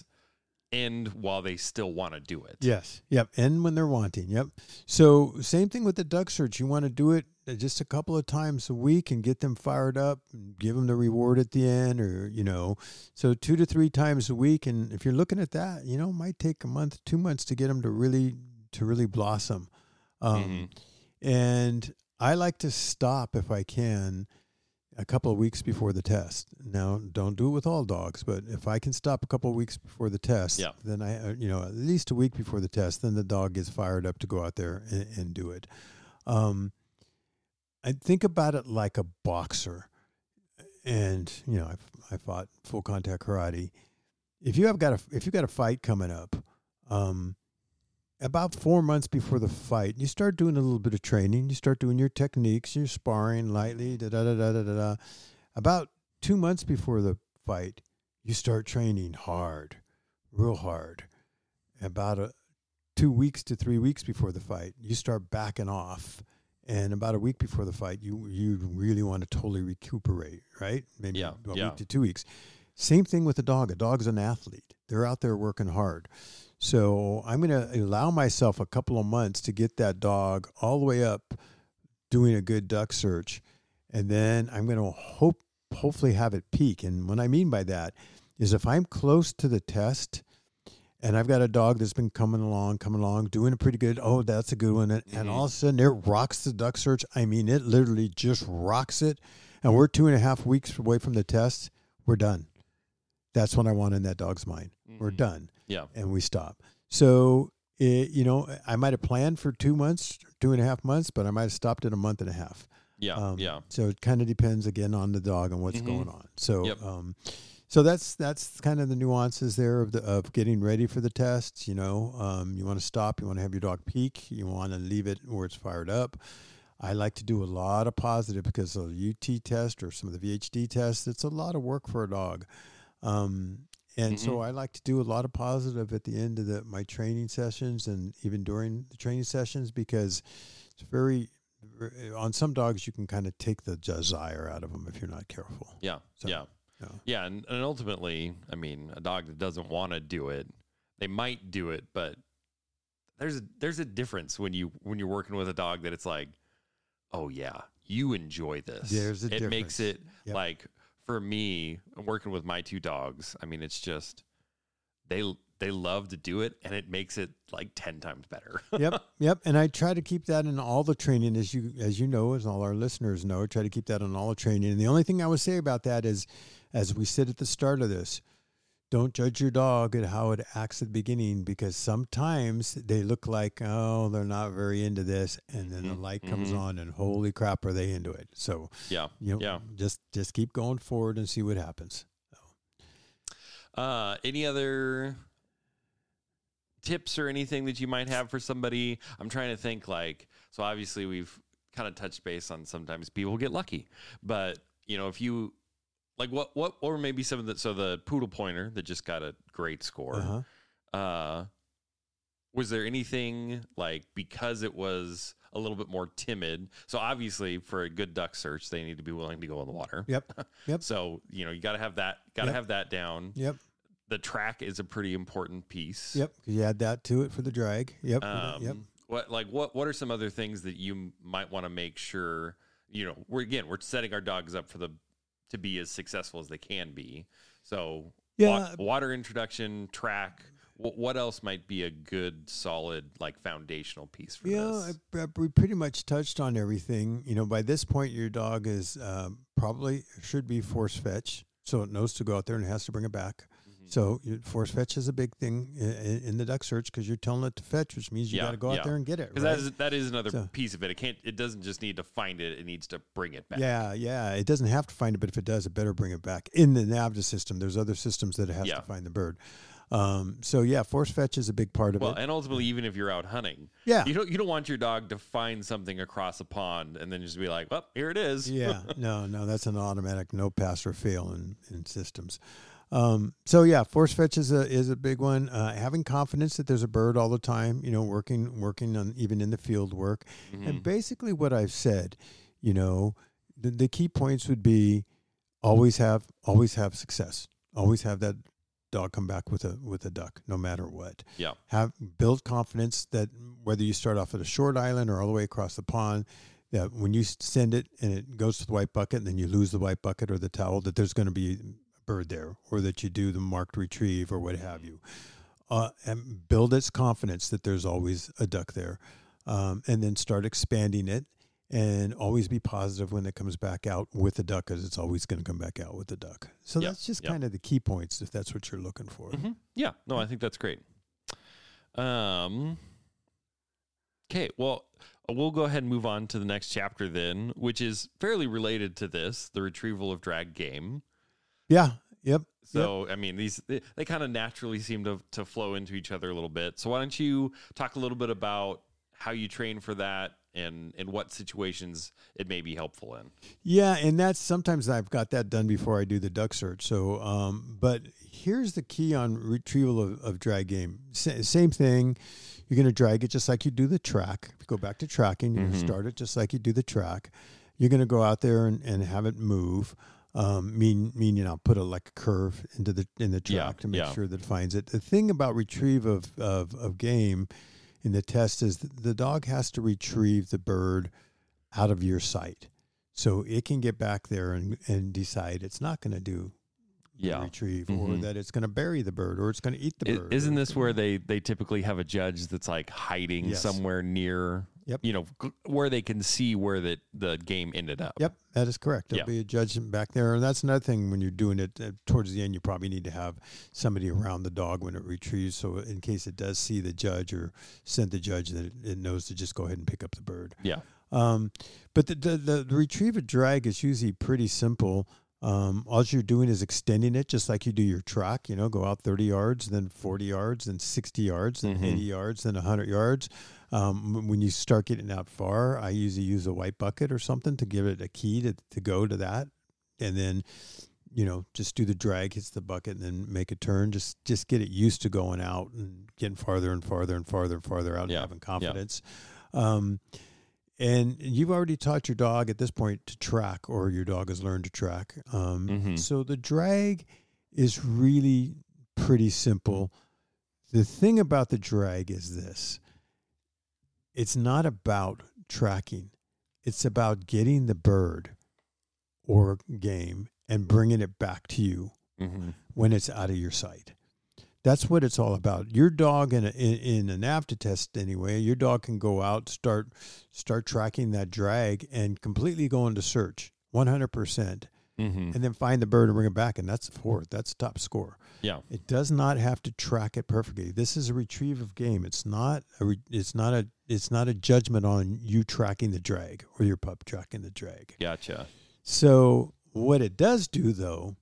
end while they still want to do it. Yes. Yep. And when they're wanting. Yep. So same thing with the duck search. You want to do it just a couple of times a week and get them fired up and give them the reward at the end, or, you know, so two to three times a week. And if you're looking at that, you know, it might take a month, two months to get them to really, to really blossom. Um, Mhm. And I like to stop if I can a couple of weeks before the test. Now, don't do it with all dogs, but if I can stop a couple of weeks before the test, Yeah. then I, uh, you know, at least a week before the test, then the dog gets fired up to go out there and, and do it. Um, I think about it like a boxer, and you know, I've, I fought full contact karate. If you have got a, if you got a fight coming up, um, about four months before the fight, you start doing a little bit of training. You start doing your techniques, you're sparring lightly, da da da da da da. da. About two months before the fight, you start training hard, real hard. About a, two weeks to three weeks before the fight, you start backing off. And about a week before the fight, you you really want to totally recuperate, right? Maybe Yeah, a yeah. week to two weeks. Same thing with a dog. A dog's an athlete. They're out there working hard. So I'm going to allow myself a couple of months to get that dog all the way up doing a good duck search. And then I'm going to hope, hopefully have it peak. And what I mean by that is if I'm close to the test and I've got a dog that's been coming along, coming along, doing a pretty good, oh, that's a good one. And, and Mhm. all of a sudden it rocks the duck search. I mean, it literally just rocks it. and we're two and a half weeks away from the test, we're done. That's what I want in that dog's mind. Mm-hmm. We're done. Yeah. And we stop. So, it, you know, I might have planned for two months, two and a half months, but I might have stopped at a month and a half. Yeah. Um, yeah. So it kind of depends again on the dog and what's mm-hmm. going on. So, yep. um, so that's that's kind of the nuances there of the of getting ready for the tests. You know, um, you want to stop, you want to have your dog peak, you want to leave it where it's fired up. I like to do a lot of positive because of the U T test or some of the V H D tests. It's a lot of work for a dog. Um, and mm-hmm. so I like to do a lot of positive at the end of the, my training sessions and even during the training sessions because it's very, on some dogs you can kind of take the desire out of them if you're not careful. Yeah, so, yeah. Yeah, yeah and, and ultimately, I mean, a dog that doesn't want to do it, they might do it, but there's a, there's a difference when, you, when you're working with a dog that it's like, oh, yeah, you enjoy this. There's a it difference. makes it yep. like... For me, working with my two dogs, I mean, it's just they they love to do it, and it makes it like ten times better. Yep, yep. And I try to keep that in all the training, as you as you know, as all our listeners know. I try to keep that in all the training. And the only thing I would say about that is, as we said at the start of this, don't judge your dog at how it acts at the beginning because sometimes they look like, oh, they're not very into this. And then mm-hmm. the light comes mm-hmm. on and holy crap, are they into it? So, yeah, you know, yeah. just, just keep going forward and see what happens. So. Uh, any other tips or anything that you might have for somebody? I'm trying to think like, so obviously we've kind of touched base on sometimes people get lucky, but you know, if you, Like what, what, or maybe some of the, so the poodle pointer that just got a great score. Uh-huh. Uh, was there anything like, because it was a little bit more timid? So obviously for a good duck search, they need to be willing to go in the water. Yep. Yep. So, you know, you got to have that, got to yep. have that down. Yep. The track is a pretty important piece. Yep. You add that to it for the drag. Yep. Um, yep. What, like what, what are some other things that you might want to make sure, you know, we're, again, we're setting our dogs up for the, to be as successful as they can be. So yeah. wa- water introduction, track, w- what else might be a good, solid, like foundational piece for yeah, this? Yeah, we pretty much touched on everything. You know, by this point, your dog is um, probably should be force fetch. So it knows to go out there and it has to bring it back. So force fetch is a big thing in, in the duck search because you're telling it to fetch, which means you yeah, got to go out yeah. there and get it. Because right? that is that is another so, piece of it. It can't. It doesn't just need to find it. It needs to bring it back. Yeah, yeah. It doesn't have to find it, but if it does, it better bring it back. In the NAVHDA system, there's other systems that it has yeah. to find the bird. Um, so yeah, force fetch is a big part of well, it. Well, and ultimately, even if you're out hunting, yeah, you don't you don't want your dog to find something across a pond and then just be like, "Well, here it is." yeah, no, no, that's an automatic no pass or fail in in systems. Um, so yeah, force fetch is a is a big one. Uh, having confidence that there's a bird all the time, you know, working working on even in the field work, mm-hmm. and basically what I've said, you know, the, the key points would be always have always have success, always have that dog come back with a with a duck, no matter what. Yeah, have build confidence that whether you start off at a short island or all the way across the pond, that when you send it and it goes to the white bucket, and then you lose the white bucket or the towel, that there's going to be bird there, or that you do the marked retrieve or what have you, uh, and build its confidence that there's always a duck there, um, and then start expanding it, and always be positive when it comes back out with the duck, because it's always going to come back out with the duck. So yep. that's just yep. kind of the key points if that's what you're looking for. Mm-hmm. Yeah, no, I think that's great. Um, okay, well, we'll go ahead and move on to the next chapter then, which is fairly related to this, the retrieval of drag game. Yeah. Yep. So, yep. I mean, these, they, they kind of naturally seem to, to flow into each other a little bit. So why don't you talk a little bit about how you train for that and, and what situations it may be helpful in? Yeah. And that's sometimes I've got that done before I do the duck search. So, um, but here's the key on retrieval of, of drag game. Sa- same thing. You're going to drag it just like you do the track. If you go back to tracking, you're mm-hmm. going to start it just like you do the track. You're going to go out there and, and have it move. Um, mean, mean, you know, put a like a curve into the in the track yeah, to make yeah. sure that it finds it. The thing about retrieve of, of, of game in the test is that the dog has to retrieve the bird out of your sight, so it can get back there and, and decide it's not going to do yeah. retrieve, mm-hmm. or that it's going to bury the bird, or it's going to eat the it, bird. Isn't this where they, they typically have a judge that's like hiding yes. somewhere near Yep. You know, g- where they can see where the, the game ended up. Yep, that is correct. There'll Yeah. be a judge back there. And that's another thing when you're doing it uh, towards the end, you probably need to have somebody around the dog when it retrieves. So in case it does see the judge or send the judge, that it, it knows to just go ahead and pick up the bird. Yeah. Um, but the, the, the, the retrieve and drag is usually pretty simple. Um, all you're doing is extending it just like you do your track, you know, go out thirty yards, then forty yards, then sixty yards, then Mhm. eighty yards, then one hundred yards. Um, when you start getting out far, I usually use a white bucket or something to give it a key to, to go to that. And then, you know, just do the drag, hits the bucket, and then make a turn. Just just get it used to going out and getting farther and farther and farther and farther out Yeah. and having confidence. Yeah. Um, and you've already taught your dog at this point to track, or your dog has learned to track. Um, Mhm. So the drag is really pretty simple. The thing about the drag is this. It's not about tracking. It's about getting the bird or game and bringing it back to you Mm-hmm. when it's out of your sight. That's what it's all about. Your dog in, a, in in an AVTA test anyway, your dog can go out, start start tracking that drag and completely go into search, one hundred percent, Mm-hmm. and then find the bird and bring it back, and that's fourth. That's top score. Yeah. It does not have to track it perfectly. This is a retrieve of game. It's not a re, it's not a it's not a judgment on you tracking the drag or your pup tracking the drag. Gotcha. So what it does do though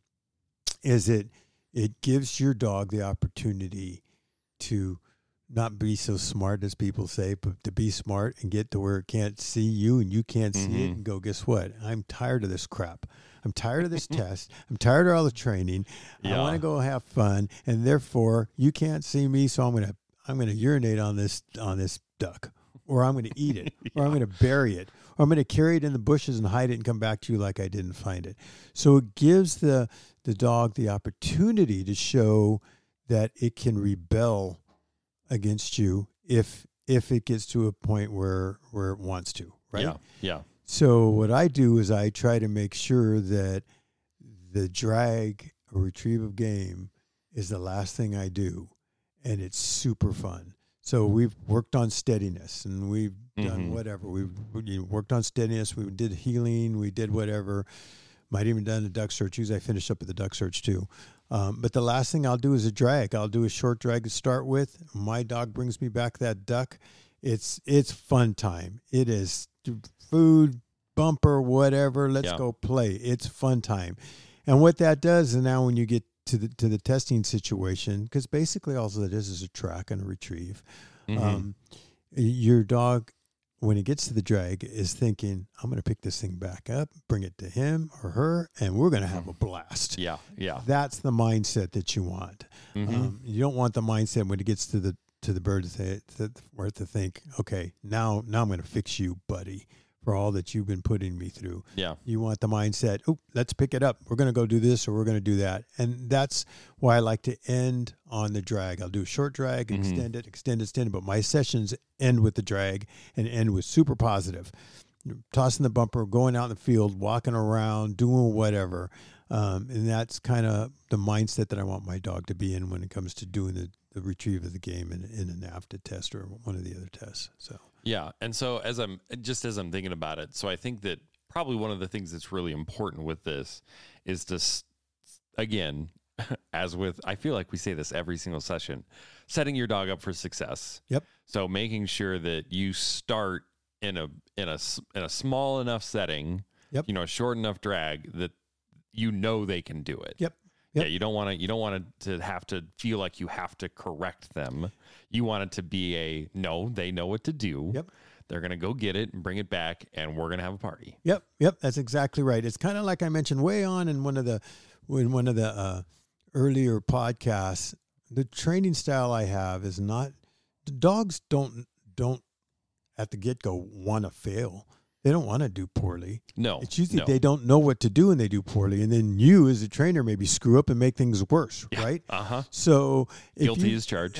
is it it gives your dog the opportunity to not be so smart as people say, but to be smart and get to where it can't see you and you can't see Mhm. it and go, guess what? I'm tired of this crap. I'm tired of this test. I'm tired of all the training. I Yeah. want to go have fun, and therefore you can't see me, so I'm gonna I'm gonna urinate on this on this duck, or I'm gonna eat it, or I'm gonna bury it, or I'm gonna carry it in the bushes and hide it and come back to you like I didn't find it. So it gives the the dog the opportunity to show that it can rebel against you if if it gets to a point where where it wants to, right? Yeah. Yeah. So what I do is I try to make sure that the drag or retrieve of game is the last thing I do, and it's super fun. So we've worked on steadiness, and we've done Mhm. whatever. We've we worked on steadiness. We did healing. We did whatever. Might even done a duck search. Usually I finish up with the duck search too. Um, but the last thing I'll do is a drag. I'll do a short drag to start with. My dog brings me back that duck. It's it's fun time. It is food, bumper, whatever. Let's Yeah. go play. It's fun time. And what that does, and now when you get to the to the testing situation, because basically all it is is a track and a retrieve. Mhm. Um, your dog, when it gets to the drag, is thinking, I'm going to pick this thing back up, bring it to him or her, and we're going to have a blast. Yeah. Yeah. That's the mindset that you want. Mhm. Um, you don't want the mindset when it gets to the to the bird to, say, to, where to think, okay, now now I'm going to fix you, buddy, for all that you've been putting me through. Yeah. You want the mindset, oh, let's pick it up. We're going to go do this or we're going to do that. And that's why I like to end on the drag. I'll do a short drag, Mhm. extend it, extend it, extend it. But my sessions end with the drag and end with super positive. Tossing the bumper, going out in the field, walking around, doing whatever. Um, and that's kind of the mindset that I want my dog to be in when it comes to doing the, the retrieve of the game in, in an AVTA test or one of the other tests. So. Yeah. And so as I'm just as I'm thinking about it, so I think that probably one of the things that's really important with this is to, s- again, as with, I feel like we say this every single session, setting your dog up for success. Yep. So making sure that you start in a, in a, s- in a small enough setting, Yep. you know, a short enough drag that you know they can do it. Yep. Yep. Yeah, you don't want to. You don't want to have to feel like you have to correct them. You want it to be a no. They know what to do. Yep. They're gonna go get it and bring it back, and we're gonna have a party. Yep, yep, that's exactly right. It's kind of like I mentioned way on in one of the in one of the uh, earlier podcasts. The training style I have is not. The dogs don't don't at the get go want to fail. They don't want to do poorly. No, It's usually no. they don't know what to do and they do poorly, and then you as a trainer maybe screw up and make things worse, Yeah. right? Uh huh. So if Guilty you, as charged.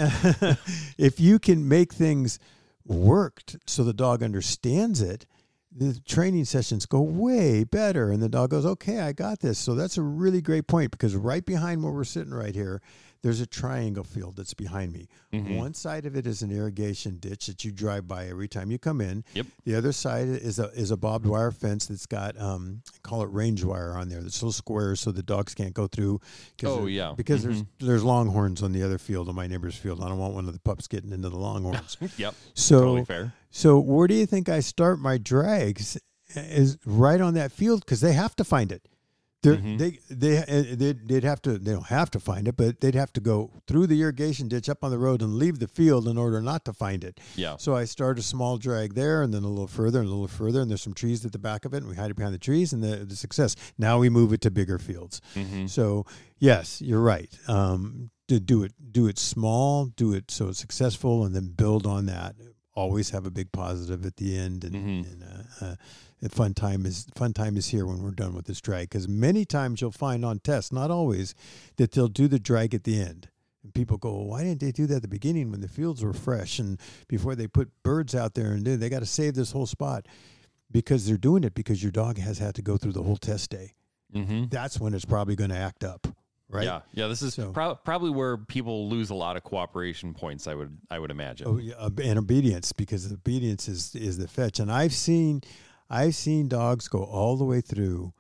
if you can make things work t- so the dog understands it, the training sessions go way better, and the dog goes, okay, I got this. So that's a really great point, because right behind where we're sitting right here, there's a triangle field that's behind me. Mhm. One side of it is an irrigation ditch that you drive by every time you come in. Yep. The other side is a is a barbed wire fence that's got um call it range wire on there. That's little squares so the dogs can't go through. Oh, there- yeah. Because Mhm. there's there's longhorns on the other field, on my neighbor's field. I don't want one of the pups getting into the longhorns. Yep. So Totally fair. so where do you think I start my drags? Is right on that field because they have to find it. They're, Mhm. They they uh, they'd, they'd have to. They don't have to find it, but they'd have to go through the irrigation ditch up on the road and leave the field in order not to find it. Yeah. So I start a small drag there, and then a little further, and a little further, and there's some trees at the back of it, and we hide it behind the trees, and the, the success. Now we move it to bigger fields. Mhm. So yes, you're right. Um, to do it, do it small, do it so it's successful, and then build on that. Always have a big positive at the end, and, Mhm. and uh, uh, the fun time is fun time is here when we're done with this drag. Because many times you'll find on tests, not always, that they'll do the drag at the end, and people go, well, "Why didn't they do that at the beginning when the fields were fresh and before they put birds out there and they, they got to save this whole spot?" Because they're doing it because your dog has had to go through the whole test day. Mhm. That's when it's probably going to act up, right? Yeah. Yeah. This is So- prob- probably where people lose a lot of cooperation points. I would. I would imagine. Oh, yeah, ob- and obedience, because obedience is is the fetch. And I've seen, I've seen dogs go all the way through,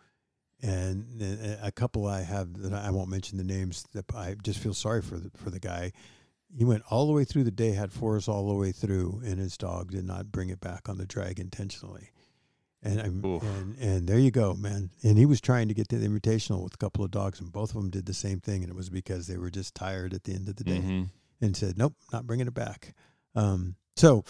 and, and a couple I have that I won't mention the names. That I just feel sorry for the for the guy. He went all the way through the day, had fours all the way through, and his dog did not bring it back on the drag intentionally. And I'm, Oof. and and there you go, man. And he was trying to get to the invitational with a couple of dogs, and both of them did the same thing, and it was because they were just tired at the end of the day Mhm. and said, "Nope, not bringing it back." Um, so,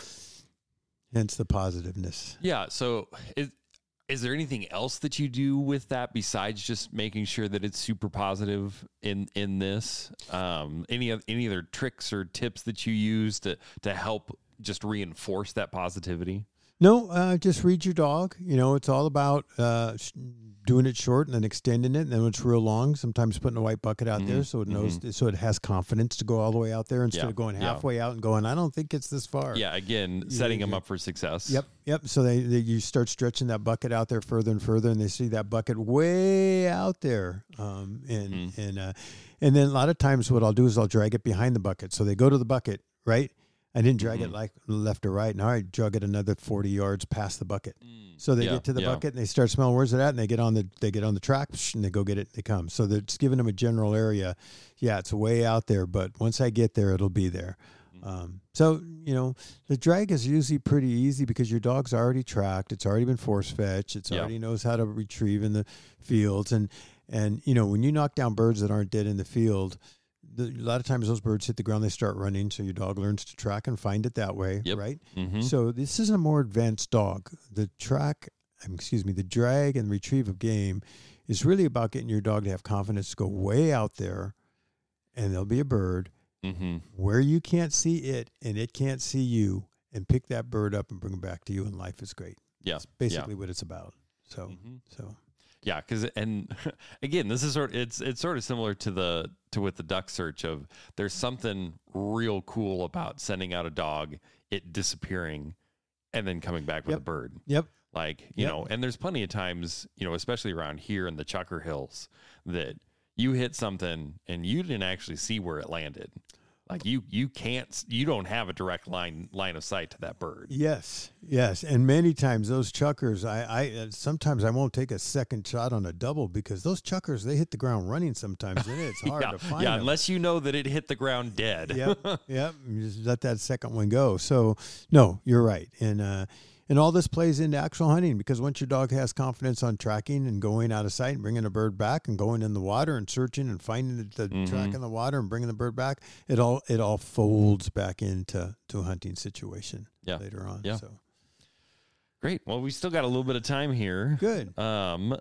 hence the positiveness. Yeah. So, is is there anything else that you do with that besides just making sure that it's super positive in in this? Um, any oth- any other tricks or tips that you use to to help just reinforce that positivity? No, uh, just read your dog. You know, it's all about uh, sh- doing it short and then extending it. And then when it's real long, sometimes putting a white bucket out there Mhm, so it knows, so it has confidence to go all the way out there instead Yeah, of going yeah. halfway out and going, "I don't think it's this far." Yeah. Again, setting them up for success. Yep, yep. So they, they you start stretching that bucket out there further and further, and they see that bucket way out there. Um, and Mhm. and uh, and then a lot of times what I'll do is I'll drag it behind the bucket. So they go to the bucket, right? I didn't drag Mhm. it like left or right. Now I drug it another forty yards past the bucket. Mm, So they yeah, get to the yeah. bucket and they start smelling, "Where's it at?" And they get on the they get on the track psh, and they go get it. They come. So they're just giving them a general area. Yeah, it's way out there, but once I get there, it'll be there. Mm-hmm. Um, so you know, the drag is usually pretty easy because your dog's already tracked. It's already been force fetched. It's Yeah. already knows how to retrieve in the fields. And and you know, when you knock down birds that aren't dead in the field, the, a lot of times those birds hit the ground, they start running. So your dog learns to track and find it that way, Yep. right? Mhm. So this is a more advanced dog. The track, um, excuse me, the drag and retrieve of game is really about getting your dog to have confidence to go way out there, and there'll be a bird Mhm. where you can't see it and it can't see you, and pick that bird up and bring it back to you, and life is great. Yeah. That's basically what it's about. So, Mhm. so Yeah, because and again, this is sort it's it's sort of similar to the to with the duck search of there's something real cool about sending out a dog, it disappearing, and then coming back with Yep. a bird. yep, Like you Yep. know, and there's plenty of times you know, especially around here in the Chucker Hills, that you hit something and you didn't actually see where it landed. Like you you can't you don't have a direct line line of sight to that bird. yes, yes, and many times those chuckers, I, I uh, sometimes I won't take a second shot on a double because those chuckers they hit the ground running sometimes, and it's hard yeah, to find yeah, them. unless you know that it hit the ground dead. yep, yep. You just let that second one go. So, no, you're right, and uh, and all this plays into actual hunting because once your dog has confidence on tracking and going out of sight and bringing a bird back and going in the water and searching and finding the, the Mhm. track in the water and bringing the bird back, it all it all folds back into to a hunting situation Yeah. later on. Yeah. So Great. Well, we still got a little bit of time here. good. Um,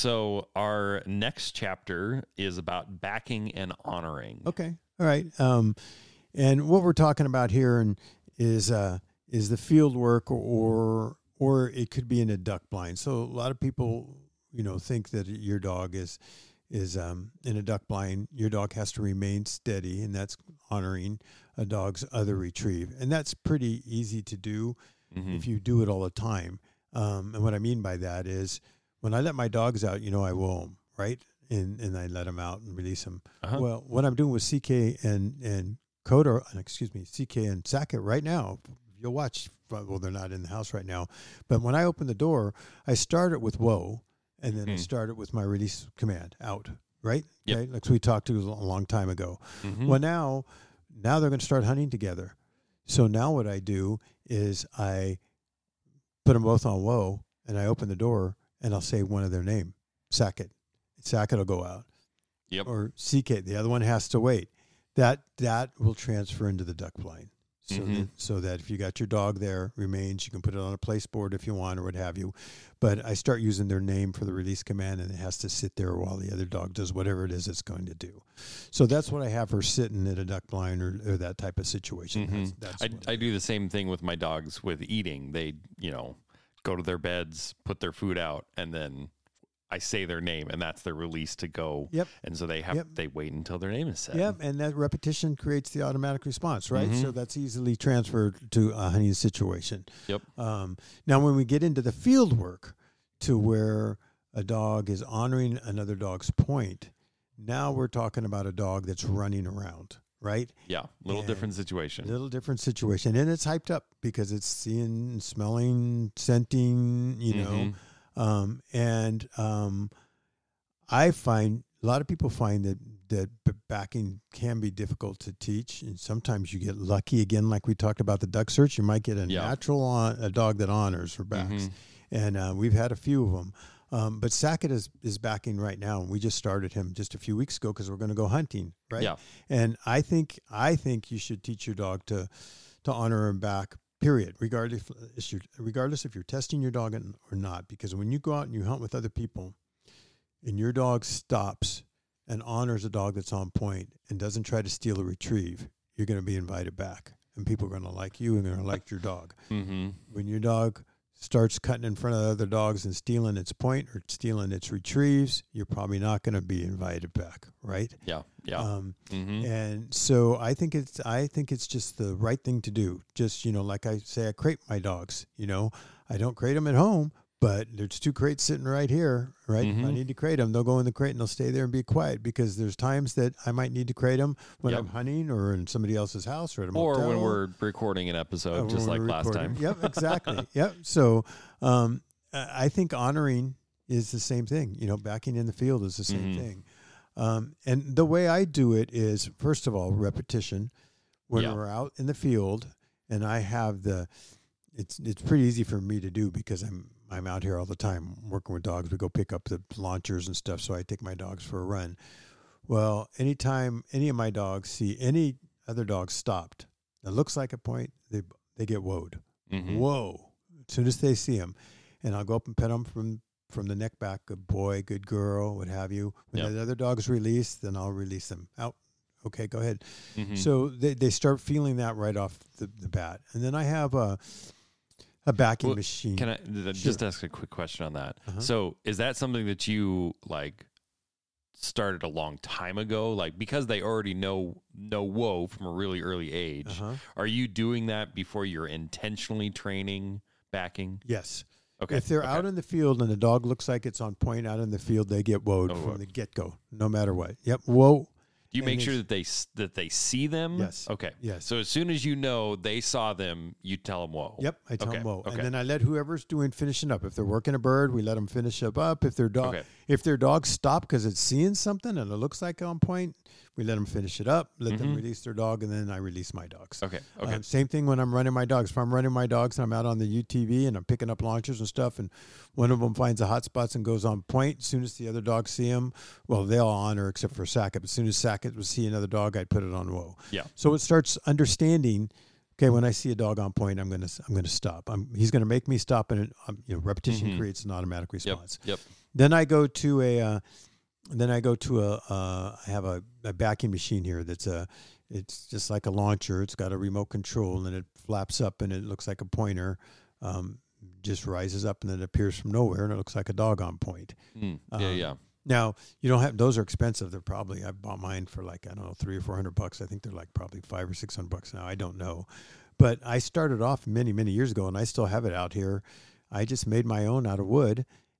so our next chapter is about backing and honoring. Okay. All right. Um, and what we're talking about here and is uh, is the field work, or or it could be in a duck blind. So a lot of people, you know, think that your dog is is um, in a duck blind. Your dog has to remain steady, and that's honoring a dog's other retrieve, and that's pretty easy to do Mhm. if you do it all the time. Um, and what I mean by that is when I let my dogs out, you know, I will 'em, right? and, and I let them out and release them. Uh-huh. Well, what I'm doing with C K and, and Coda, excuse me, C K and Sackett right now, you'll watch, well, they're not in the house right now, but when I open the door, I start it with whoa, and then mm. I start it with my release command, out, right? Yep. Okay, like we talked to a long time ago. Mm-hmm. Well, now, now they're going to start hunting together. So now what I do is I put them both on whoa, and I open the door, and I'll say one of their name, Sackett. Sackett will go out. Yep. Or C K. The other one has to wait. That that will transfer into the duck blind. So, mm-hmm. that, so that if you got your dog there, remains, you can put it on a place board if you want or what have you. But I start using their name for the release command, and it has to sit there while the other dog does whatever it is it's going to do. So that's what I have her sitting at a duck blind or, or that type of situation. Mm-hmm. That's, that's I, I do the same thing with my dogs with eating. They, you know, go to their beds, put their food out, and then I say their name, and that's their release to go. Yep. And so they have yep. they wait until their name is said. Yep. And that repetition creates the automatic response, right? Mm-hmm. So that's easily transferred to a hunting situation. Yep. Um, now, when we get into the field work, to where a dog is honoring another dog's point, now we're talking about a dog that's running around, right? Yeah, little and different situation. Little different situation, and it's hyped up because it's seeing, smelling, scenting, you know. Mm-hmm. Um, and um, I find a lot of people find that that backing can be difficult to teach, and sometimes you get lucky. Again, like we talked about the duck search, you might get a yeah. natural on, a dog that honors for backs, mm-hmm. and uh, we've had a few of them. Um, but Sackett is is backing right now, and we just started him just a few weeks ago because we're going to go hunting, right? Yeah. And I think I think you should teach your dog to to honor him back. Period. Regardless, if you're, regardless if you're testing your dog or not, because when you go out and you hunt with other people, and your dog stops and honors a dog that's on point and doesn't try to steal or retrieve, you're going to be invited back, and people are going to like you and going to like your dog. Mm-hmm. When your dog starts cutting in front of other dogs and stealing its point or stealing its retrieves, you're probably not going to be invited back, right? Yeah, yeah. Um, mm-hmm. And so I think it's I think it's just the right thing to do. Just, you know, like I say, I crate my dogs. You know, I don't crate them at home, but there's two crates sitting right here, right? Mm-hmm. If I need to crate them, they'll go in the crate and they'll stay there and be quiet, because there's times that I might need to crate them when yep. I'm hunting or in somebody else's house or at a or motel. when we're recording an episode, Uh, just when like we're last recording. time. Yep, exactly. Yep. So um, I I think honoring is the same thing. You know, backing in the field is the same Mm-hmm. thing. Um, and the way I do it is, first of all, repetition. When Yeah. we're out in the field, and I have the, it's it's pretty easy for me to do because I'm I'm out here all the time working with dogs. We go pick up the launchers and stuff, so I take my dogs for a run. Well, anytime any of my dogs see any other dog stopped that looks like a point, they they get whoaed. Mm-hmm. Whoa! As soon as they see him, and I'll go up and pet them from from the neck back. Good boy, good girl, what have you. When Yep. the other dog's released, then I'll release them out. Okay, go ahead. Mm-hmm. So they, they start feeling that right off the, the bat. And then I have a a backing Well, machine. Can I th- just ask a quick question on that? Uh-huh. So is that something that you like started a long time ago? Like, because they already know know whoa from a really early age, Uh-huh. are you doing that before you're intentionally training backing? Yes. Okay. If they're okay. out in the field and the dog looks like it's on point out in the field, they get whoaed Oh, from whoa. the get-go, no matter what. Yep, whoa. Do you and make sure it's- that they s- that they see them? Yes. Okay. Yes. So as soon as you know they saw them, you tell them whoa. Yep, I tell Okay, them whoa. okay. And then I let whoever's doing finishing up. If they're working a bird, we let them finish up up. If their dog Okay. if their dog stop because it's seeing something and it looks like on point, we let them finish it up, let them Mhm. release their dog, and then I release my dogs. Okay. Okay. Um, same thing when I'm running my dogs. If I'm running my dogs and I'm out on the U T V and I'm picking up launchers and stuff, and one of them finds a hot spots and goes on point, as soon as the other dogs see him, well, they'll honor except for Sackett. But as soon as Sackett would see another dog, I'd put it on whoa. Yeah. So it starts understanding. Okay, when I see a dog on point, I'm gonna I'm gonna stop. I'm, he's gonna make me stop, and it, um, you know, repetition Mhm. creates an automatic Yep. response. Yep. Then I go to a, uh, then I go to a, uh, I have a, a backing machine here that's a, it's just like a launcher. It's got a remote control, and it flaps up, and it looks like a pointer, um, just rises up, and then it appears from nowhere, and it looks like a dog on point. Mm. Yeah. Um, Yeah. Now you don't have those are expensive. They're probably I bought mine for like I don't know three or four hundred bucks. I think they're like probably five or six hundred bucks now. I don't know, but I started off many many years ago, and I still have it out here. I just made my own out of wood,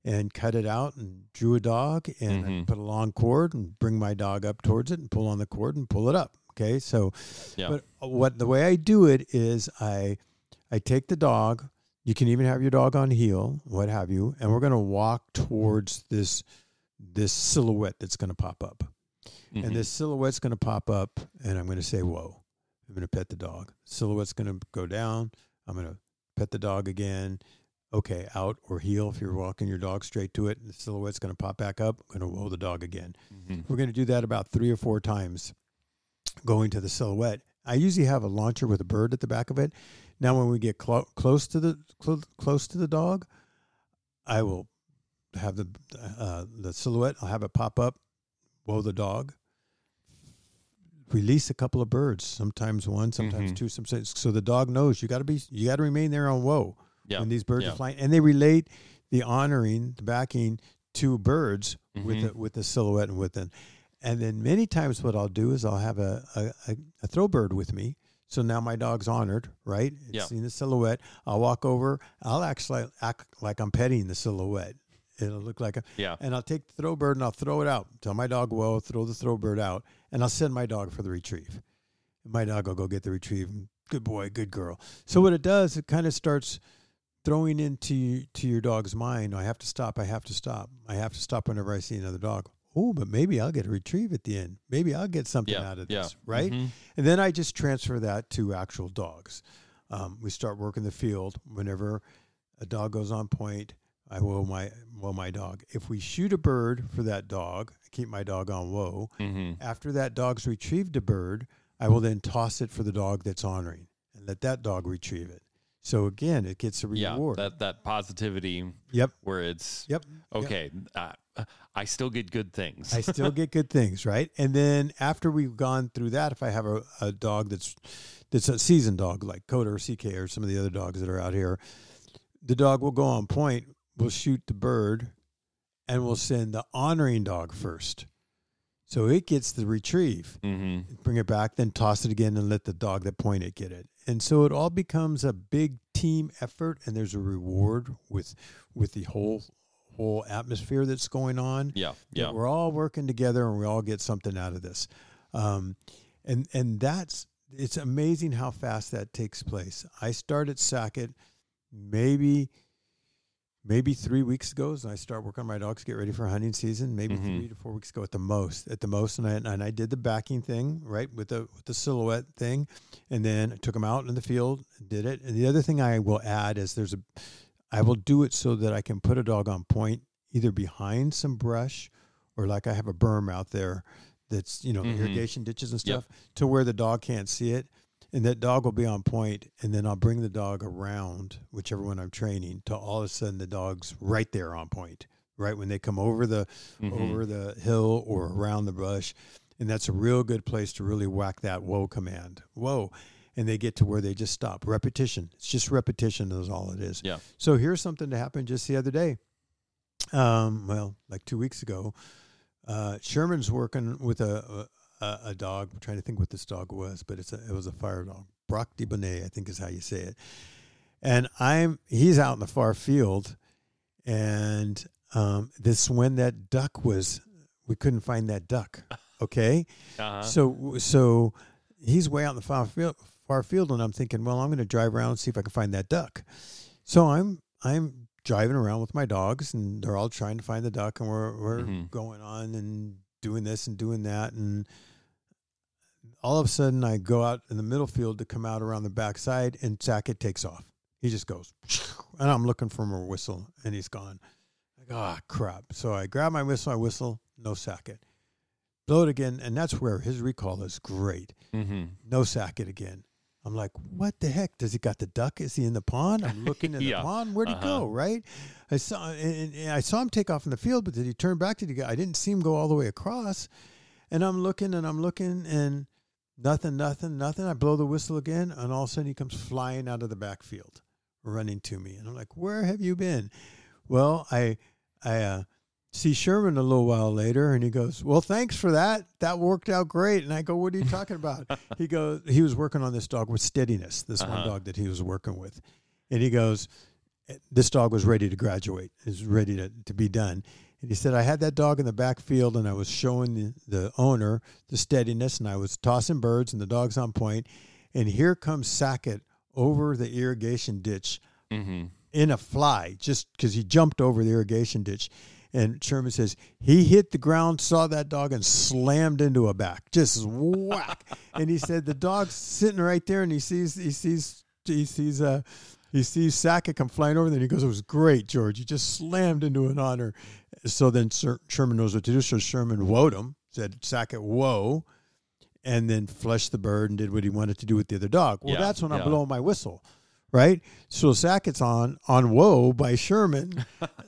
and cut it out and drew a dog and Mhm. put a long cord and bring my dog up towards it and pull on the cord and pull it up. Okay, so Yeah. but what the way I do it is I I take the dog. You can even have your dog on heel, what have you, and we're going to walk towards this this silhouette that's going to pop up. Mhm. And this silhouette's going to pop up, and I'm going to say, whoa. I'm going to pet the dog. Silhouette's going to go down. I'm going to pet the dog again. Okay, out or heel if you're walking your dog straight to it. The silhouette's going to pop back up. I'm going to whoa the dog again. Mhm. We're going to do that about three or four times going to the silhouette. I usually have a launcher with a bird at the back of it. Now, when we get clo- close to the clo- close to the dog, I will have the uh, the silhouette. I'll have it pop up, whoa the dog, release a couple of birds. Sometimes one, sometimes Mhm. two. Sometimes so the dog knows you got to be you got to remain there on whoa Yeah. when these birds Yeah. are flying, and they relate the honoring, the backing to birds with Mhm. the, with the silhouette and with the. And then many times what I'll do is I'll have a, a, a, a throw bird with me. So now my dog's honored, right? It's Yeah. seen the silhouette. I'll walk over. I'll actually act like I'm petting the silhouette. It'll look like a, Yeah. and I'll take the throw bird and I'll throw it out. Tell my dog, whoa, throw the throw bird out. And I'll send my dog for the retrieve. And my dog will go get the retrieve. Good boy, good girl. So what it does, it kind of starts throwing into to your dog's mind, I have to stop, I have to stop. I have to stop whenever I see another dog. Oh, but maybe I'll get a retrieve at the end. Maybe I'll get something Yeah. out of Yeah. this, right? Mhm. And then I just transfer that to actual dogs. Um, we start working the field. Whenever a dog goes on point, I whoa my whoa my dog. If we shoot a bird for that dog, I keep my dog on whoa. Mhm. After that dog's retrieved a bird, I will then toss it for the dog that's honoring and let that dog retrieve it. So again, it gets a Yeah. reward. That that positivity Yep. where it's Yep. okay. Uh, I still get good things. I still get good things, right? And then after we've gone through that, if I have a, a dog that's that's a seasoned dog like Coda or C K or some of the other dogs that are out here, the dog will go on point, we'll shoot the bird, and we'll send the honoring dog first. So it gets the retrieve, Mm-hmm. bring it back, then toss it again and let the dog that pointed get it. And so it all becomes a big team effort, and there's a reward with with the whole whole atmosphere that's going on. Yeah, that yeah. we're all working together and we all get something out of this. Um, and and that's it's amazing how fast that takes place. I started Sackett maybe maybe three weeks ago, as I start working on my dogs, get ready for hunting season. Maybe Mhm. three to four weeks ago at the most. At the most, and I and I did the backing thing right with the with the silhouette thing, and then I took them out in the field and did it. And the other thing I will add is there's a I will do it so that I can put a dog on point either behind some brush or like I have a berm out there that's, you know, Mhm. irrigation ditches and Yep. stuff to where the dog can't see it. And that dog will be on point, and then I'll bring the dog around, whichever one I'm training, till all of a sudden the dog's right there on point, right when they come over the Mhm. over the hill or around the brush. And that's a real good place to really whack that whoa command. Whoa. And they get to where they just stop. Repetition. It's just repetition is all it is. Yeah. So here's something that happened just the other day. Um, well, like two weeks ago, uh, Sherman's working with a, a a dog. I'm trying to think what this dog was, but it's a, it was a fire dog. Brock de Bonnet, I think is how you say it. And I'm he's out in the far field, and um, this when that duck was, we couldn't find that duck. Okay, Uh-huh. so so he's way out in the far field, far field, and I'm thinking, well, I'm going to drive around and see if I can find that duck. So I'm I'm driving around with my dogs, and they're all trying to find the duck, and we're we're Mhm. going on and doing this and doing that, and all of a sudden I go out in the middle field to come out around the backside, and Sackett takes off. He just goes, and I'm looking for my whistle, and he's gone. Like, ah, crap. So I grab my whistle, I whistle, no Sackett. Blow it again, and that's where his recall is great. Mhm. No Sackett again. I'm like, what the heck? Does he got the duck? Is he in the pond? I'm looking in Yeah. the pond. Where'd he Uh-huh. go? Right? I saw, and, and I saw him take off in the field, but did he turn back? Did he go? I didn't see him go all the way across. And I'm looking, and I'm looking, and nothing, nothing, nothing. I blow the whistle again, and all of a sudden he comes flying out of the backfield, running to me, and I'm like, where have you been? Well, I, I. uh see Sherman a little while later, and he goes, well, thanks for that. That worked out great. And I go, what are you talking about? He goes, he was working on this dog with Steadiness, this Uh-huh. one dog that he was working with. And he goes, this dog was ready to graduate, is ready to, to be done. And he said, I had that dog in the backfield, and I was showing the, the owner the steadiness, and I was tossing birds, and the dog's on point. And here comes Sackett over the irrigation ditch Mm-hmm. in a fly, just because he jumped over the irrigation ditch. And Sherman says, he hit the ground, saw that dog, and slammed into a back. Just whack. And he said, the dog's sitting right there, and he sees, he sees, he sees, uh, he sees Sackett come flying over there, and he goes, it was great, George. You just slammed into an honor. So then Sir, Sherman knows what to do. So Sherman whoa him, said, Sackett, whoa, and then flushed the bird and did what he wanted to do with the other dog. Well, Yeah, that's when yeah. I'm blowing my whistle. Right, so Sackett's on on whoa by Sherman,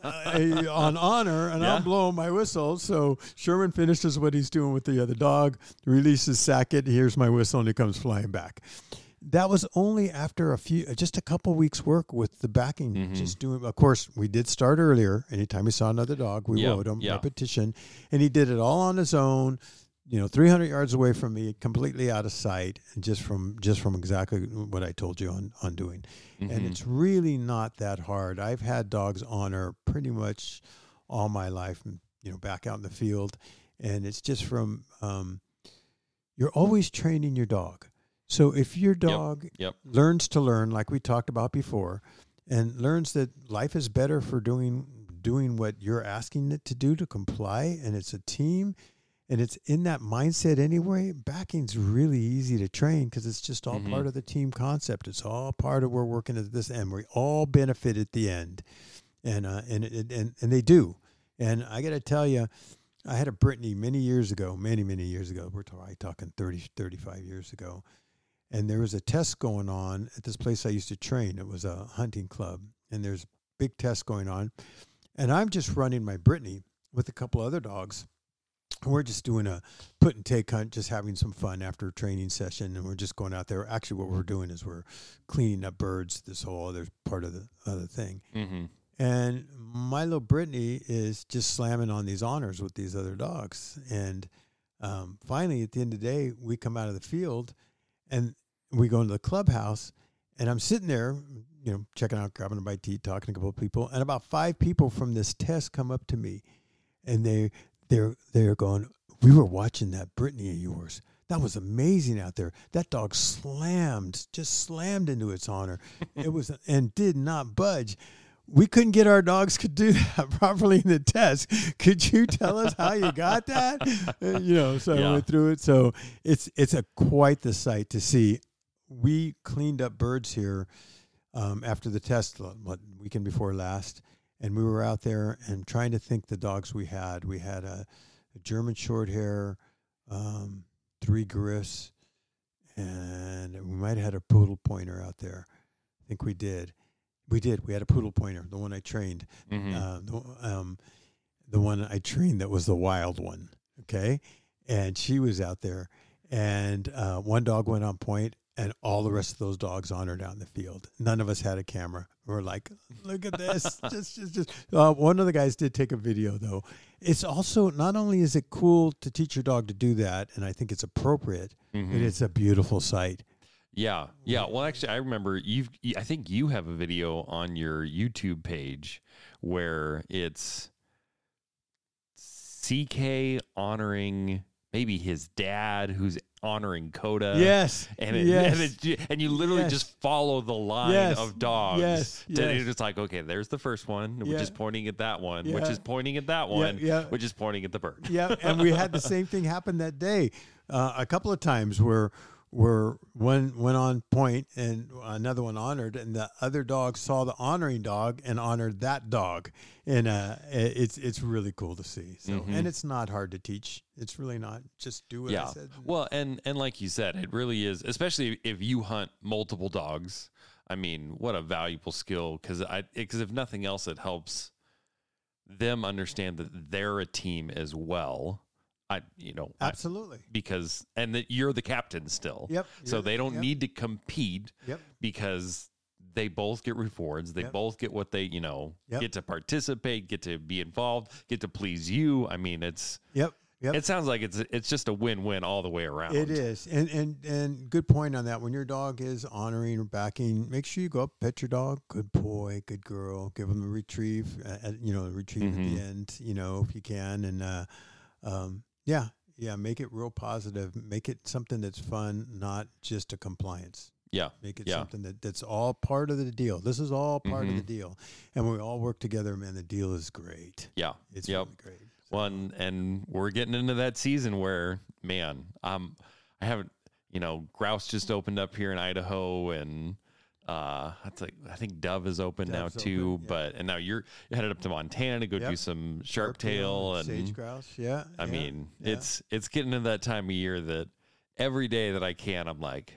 uh, on honor, and Yeah. I'm blowing my whistle. So Sherman finishes what he's doing with the other dog, releases Sackett. Here's my whistle, and he comes flying back. That was only after a few, just a couple weeks work with the backing. Mhm. Just doing, of course, we did start earlier. Anytime we saw another dog, we Yeah, whoa him, yeah. repetition, and he did it all on his own. You know, three hundred yards away from me, completely out of sight, and just from just from exactly what I told you on on doing. And Mhm. it's really not that hard. I've had dogs honor pretty much all my life, you know, back out in the field, and it's just from um, you're always training your dog. So if your dog Yep. learns to learn, like we talked about before, and learns that life is better for doing doing what you're asking it to do, to comply, and it's a team. And it's in that mindset anyway. Backing's really easy to train because it's just all Mhm. part of the team concept. It's all part of we're working at this end. We all benefit at the end, and uh, and it, and and they do. And I got to tell you, I had a Brittany many years ago, many many years ago. We're probably talking thirty, thirty-five years ago, and there was a test going on at this place I used to train. It was a hunting club, and there's big tests going on, and I'm just running my Brittany with a couple other dogs. We're just doing a put and take hunt, just having some fun after a training session, and we're just going out there. Actually, what we're doing is we're cleaning up birds, this whole other part of the other thing. Mm-hmm. And my little Brittany is just slamming on these honors with these other dogs. And um, finally, at the end of the day, we come out of the field, and we go into the clubhouse, and I'm sitting there, you know, checking out, grabbing a bite to eat, talking to a couple of people, and about five people from this test come up to me, and they They're they're going, we were watching that Brittany of yours. That was amazing out there. That dog slammed, just slammed into its honor. It was and did not budge. We couldn't get our dogs to do that properly in the test. Could you tell us how you got that? Uh, you know, so Yeah. I went through it. So it's it's a quite the sight to see. We cleaned up birds here um, after the test, what weekend before last. And we were out there and trying to think the dogs we had. We had a, a German short hair, um, three griffs, and we might have had a poodle pointer out there. I think we did. We did. We had a poodle pointer, the one I trained. Mm-hmm. Uh, the, um, the one I trained that was the wild one, okay? And she was out there. And uh, one dog went on point, and all the rest of those dogs honored out in the field. None of us had a camera. We were like, look at this. just, just, just. Uh, one of the guys did take a video, though. It's also, not only is it cool to teach your dog to do that, and I think it's appropriate, Mm-hmm. but it's a beautiful sight. Yeah, yeah. Well, actually, I remember you've. I think you have a video on your YouTube page where it's C K honoring maybe his dad, who's honoring Coda. Yes. and it, yes. and, it, and you literally Yes. just follow the line Yes. of dogs. Yes. To- Yes. It's just like, okay, there's the first one, which Yeah. is pointing at that one, which Yeah. is pointing at that one, yeah. which is pointing at the bird. Yeah, and we had the same thing happen that day uh, a couple of times where where one went on point and another one honored, and the other dog saw the honoring dog and honored that dog, and uh, it's it's really cool to see. So, Mhm. and it's not hard to teach. It's really not. Just do what Yeah. I said. Well, and and like you said, it really is, especially if you hunt multiple dogs. I mean, what a valuable skill, because I because if nothing else, it helps them understand that they're a team as well. I you know I- Absolutely. because and that you're the captain still. Yep. So Yep. they don't Yep. need to compete Yep. because they both get rewards. They Yep. both get what they, you know, Yep. get to participate, get to be involved, get to please you. I mean, it's Yep. Yep. It sounds like it's it's just a win-win all the way around. It is, and and and good point on that. When your dog is honoring or backing, make sure you go up, pet your dog. Good boy, good girl. Give them a retrieve. Uh, you know, a retrieve Mm-hmm. at the end. You know, if you can, and uh, um, yeah, yeah, make it real positive. Make it something that's fun, not just a compliance. Yeah. Make it Yeah. something that, that's all part of the deal. This is all part Mhm. of the deal, and when we all work together, man, the deal is great. Yeah. It's Yep. really great. So, Well, and, and we're getting into that season where, man, um, I haven't, you know, grouse just opened up here in Idaho, and uh, I think I think dove is open Dove's now too. open, yeah. But and now you're, you're headed up to Montana to go Yep. do some sharptail and sage grouse. Yeah, I yeah, mean, yeah. it's it's getting to that time of year that every day that I can, I'm like,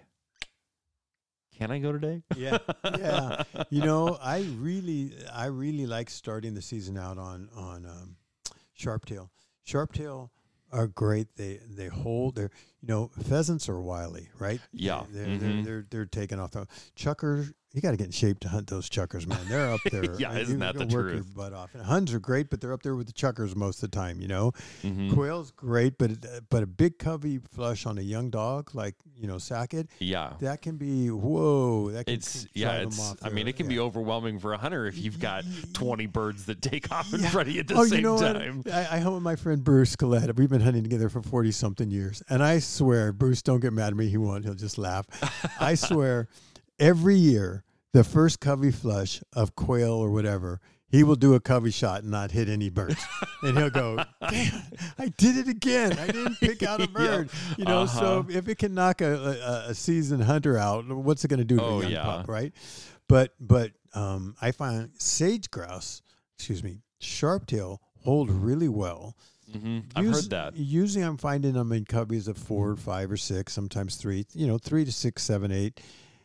can I go today? yeah, yeah. You know, I really, I really like starting the season out on on um, sharptail. Sharptail are great. They they hold. They're you know pheasants are wily, right? Yeah. they're Mhm. they're, they're they're taking off. The chuckers, you got to get in shape to hunt those chuckers, man. They're up there. Yeah, Uh, isn't you that can the work truth? your butt off. And huns are great, but they're up there with the chuckers most of the time. You know, Mhm. quail's great, but uh, but a big covey flush on a young dog like you know Sackett, Yeah. that can be whoa. That can It's drive yeah, 'em it's off I mean their- it can yeah. be overwhelming for a hunter if you've got twenty birds that take off in Yeah. front of you at the oh, same you know time. What? I, I hunt with my friend Bruce Collette. We've been hunting together for forty something years, and I swear, Bruce, don't get mad at me. He won't. He'll just laugh. I swear, every year, the first covey flush of quail or whatever, he will do a covey shot and not hit any birds, and he'll go, "Damn, I did it again. I didn't pick out a bird." You know, so Uh-huh. if it can knock a, a, a seasoned hunter out, what's it going to do to Oh, a young yeah. pup, right? But but um, I find sage grouse, excuse me, sharptail hold really well. hmm I've Us- heard that. Usually, I'm finding them in coveys of four, five, or six, sometimes three. You know, three to six, seven, eight,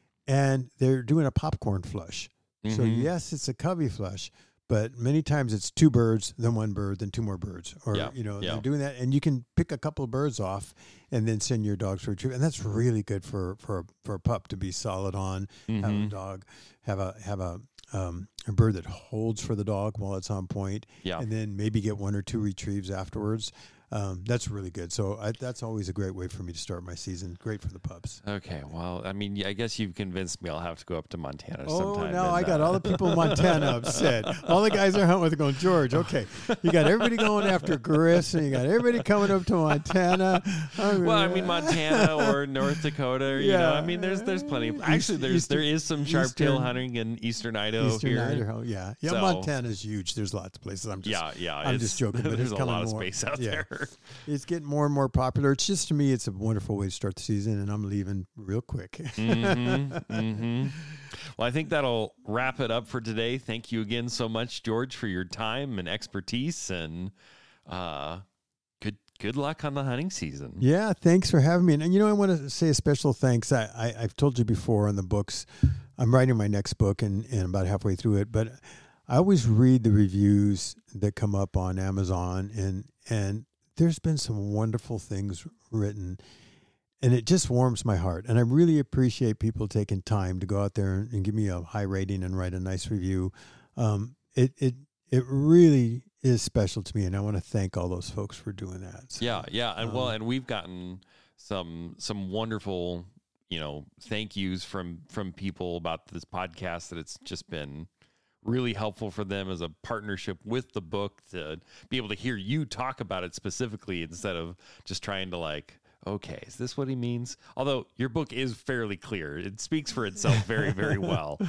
and they're doing a popcorn flush. So Mhm. yes, it's a covey flush, but many times it's two birds, then one bird, then two more birds, or Yeah, you know, yeah. they're doing that, and you can pick a couple of birds off, and then send your dogs for a retrieve, and that's really good for for for a pup to be solid on. Have a Mhm. dog, have a have a um, a bird that holds for the dog while it's on point, Yeah. and then maybe get one or two retrieves afterwards. Um, that's really good. So I, that's always a great way for me to start my season. Great for the pups. Okay, well, I mean, yeah, I guess you've convinced me. I'll have to go up to Montana Oh, sometime. now and, I got uh, all the people in Montana upset. All the guys are hunting with are going, George, okay. You got everybody going after Gris, and you got everybody coming up to Montana. I'm Well, I gonna- mean Montana or North Dakota, or, you know. Yeah. I mean, there's there's plenty. Of, East- actually, there's Eastern- there is some sharptail Eastern- hunting in Eastern Idaho Eastern here. Idaho, yeah. Yeah, So- Montana's huge. There's lots of places. I'm just, Yeah, yeah. I'm it's- just joking, but there's it's a coming lot of more. space out Yeah. there. It's getting more and more popular. It's just, to me, it's a wonderful way to start the season, and I'm leaving real quick. hmm hmm Well, I think that'll wrap it up for today. Thank you again so much, George, for your time and expertise, and uh, good good luck on the hunting season. Yeah, thanks for having me. And, you know, I want to say a special thanks. I, I, I've told you before on the books, I'm writing my next book and, and about halfway through it, but I always read the reviews that come up on Amazon, and and there's been some wonderful things written, and it just warms my heart. And I really appreciate people taking time to go out there and, and give me a high rating and write a nice review. Um, it it it really is special to me, and I want to thank all those folks for doing that. So, Yeah, yeah, and well, Um, and we've gotten some some wonderful, you know, thank yous from from people about this podcast, that it's just been really helpful for them as a partnership with the book to be able to hear you talk about it specifically instead of just trying to like, okay, is this what he means? Although your book is fairly clear. It speaks for itself very, very well.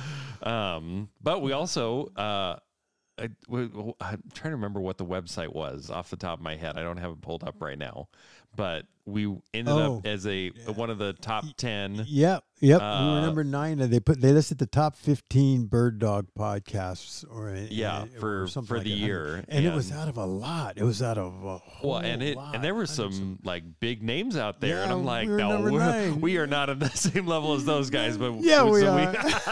Um, but we also, uh, I, we, I'm trying to remember what the website was off the top of my head. I don't have it pulled up right now, but we ended Oh, up as a one of the top ten. Yep, yep. we Uh, were number nine, and they put they listed the top fifteen bird dog podcasts, or Yeah, or for something for like the that. year, and, it was out of a lot. It was out of a whole well, and it lot. and there were Hundreds of- some like big names out there, and Yeah, I'm like, we were no, number we're, nine. we are not at the same level as those guys, but Yeah, we so are.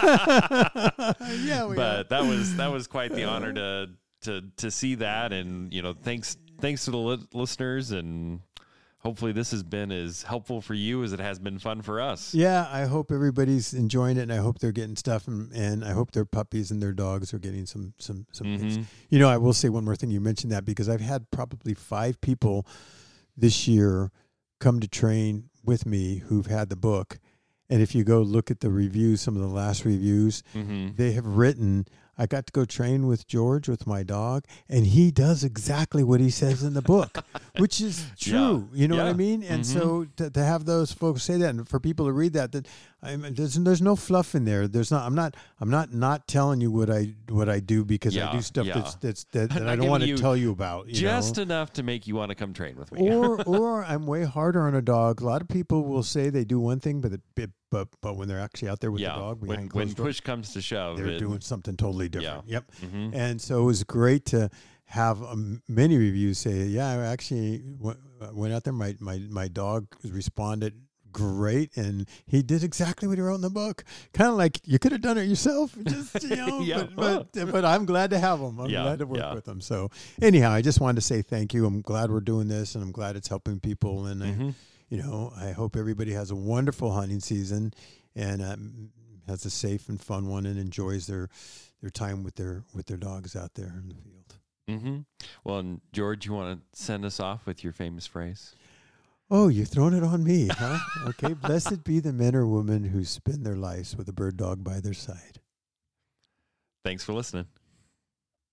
yeah, we but are. that was that was quite the honor to to to see that, and you know, thanks thanks to the li- listeners, and hopefully this has been as helpful for you as it has been fun for us. Yeah, I hope everybody's enjoying it, and I hope they're getting stuff, and, and I hope their puppies and their dogs are getting some some some things. Mhm. You know, I will say one more thing. You mentioned that because I've had probably five people this year come to train with me who've had the book. And if you go look at the reviews, some of the last reviews, Mm-hmm. they have written, I got to go train with George, with my dog, and he does exactly what he says in the book, which is true. Yeah. You know Yeah. what I mean? And Mm-hmm. so to, to have those folks say that, and for people to read that, that I mean, there's there's no fluff in there. There's not. I'm not. I'm not not telling you what I what I do because Yeah, I do stuff yeah. that's that's that, that I'm I not don't want to giving you tell you about. You Just know? enough to make you want to come train with me. or or I'm way harder on a dog. A lot of people will say they do one thing, but it, it, but but when they're actually out there with yeah. the dog when behind when closed doors, push comes to shove, they're it- doing something totally different. Yep. Mhm. And so it was great to have um, many reviews say, yeah, I actually w- went out there. My, my, my dog responded great, and he did exactly what he wrote in the book. Kind of like you could have done it yourself. Just, you know, Yeah. but, but, but I'm glad to have him. I'm Yeah, glad to work yeah. with him. So anyhow, I just wanted to say thank you. I'm glad we're doing this, and I'm glad it's helping people. And, Mhm. I, you know, I hope everybody has a wonderful hunting season and um, has a safe and fun one and enjoys their their time with their with their dogs out there in the field. Mm-hmm. Well, and George, you want to send us off with your famous phrase? Oh, you're throwing it on me, huh? Okay. Blessed be the men or women who spend their lives with a bird dog by their side. Thanks for listening.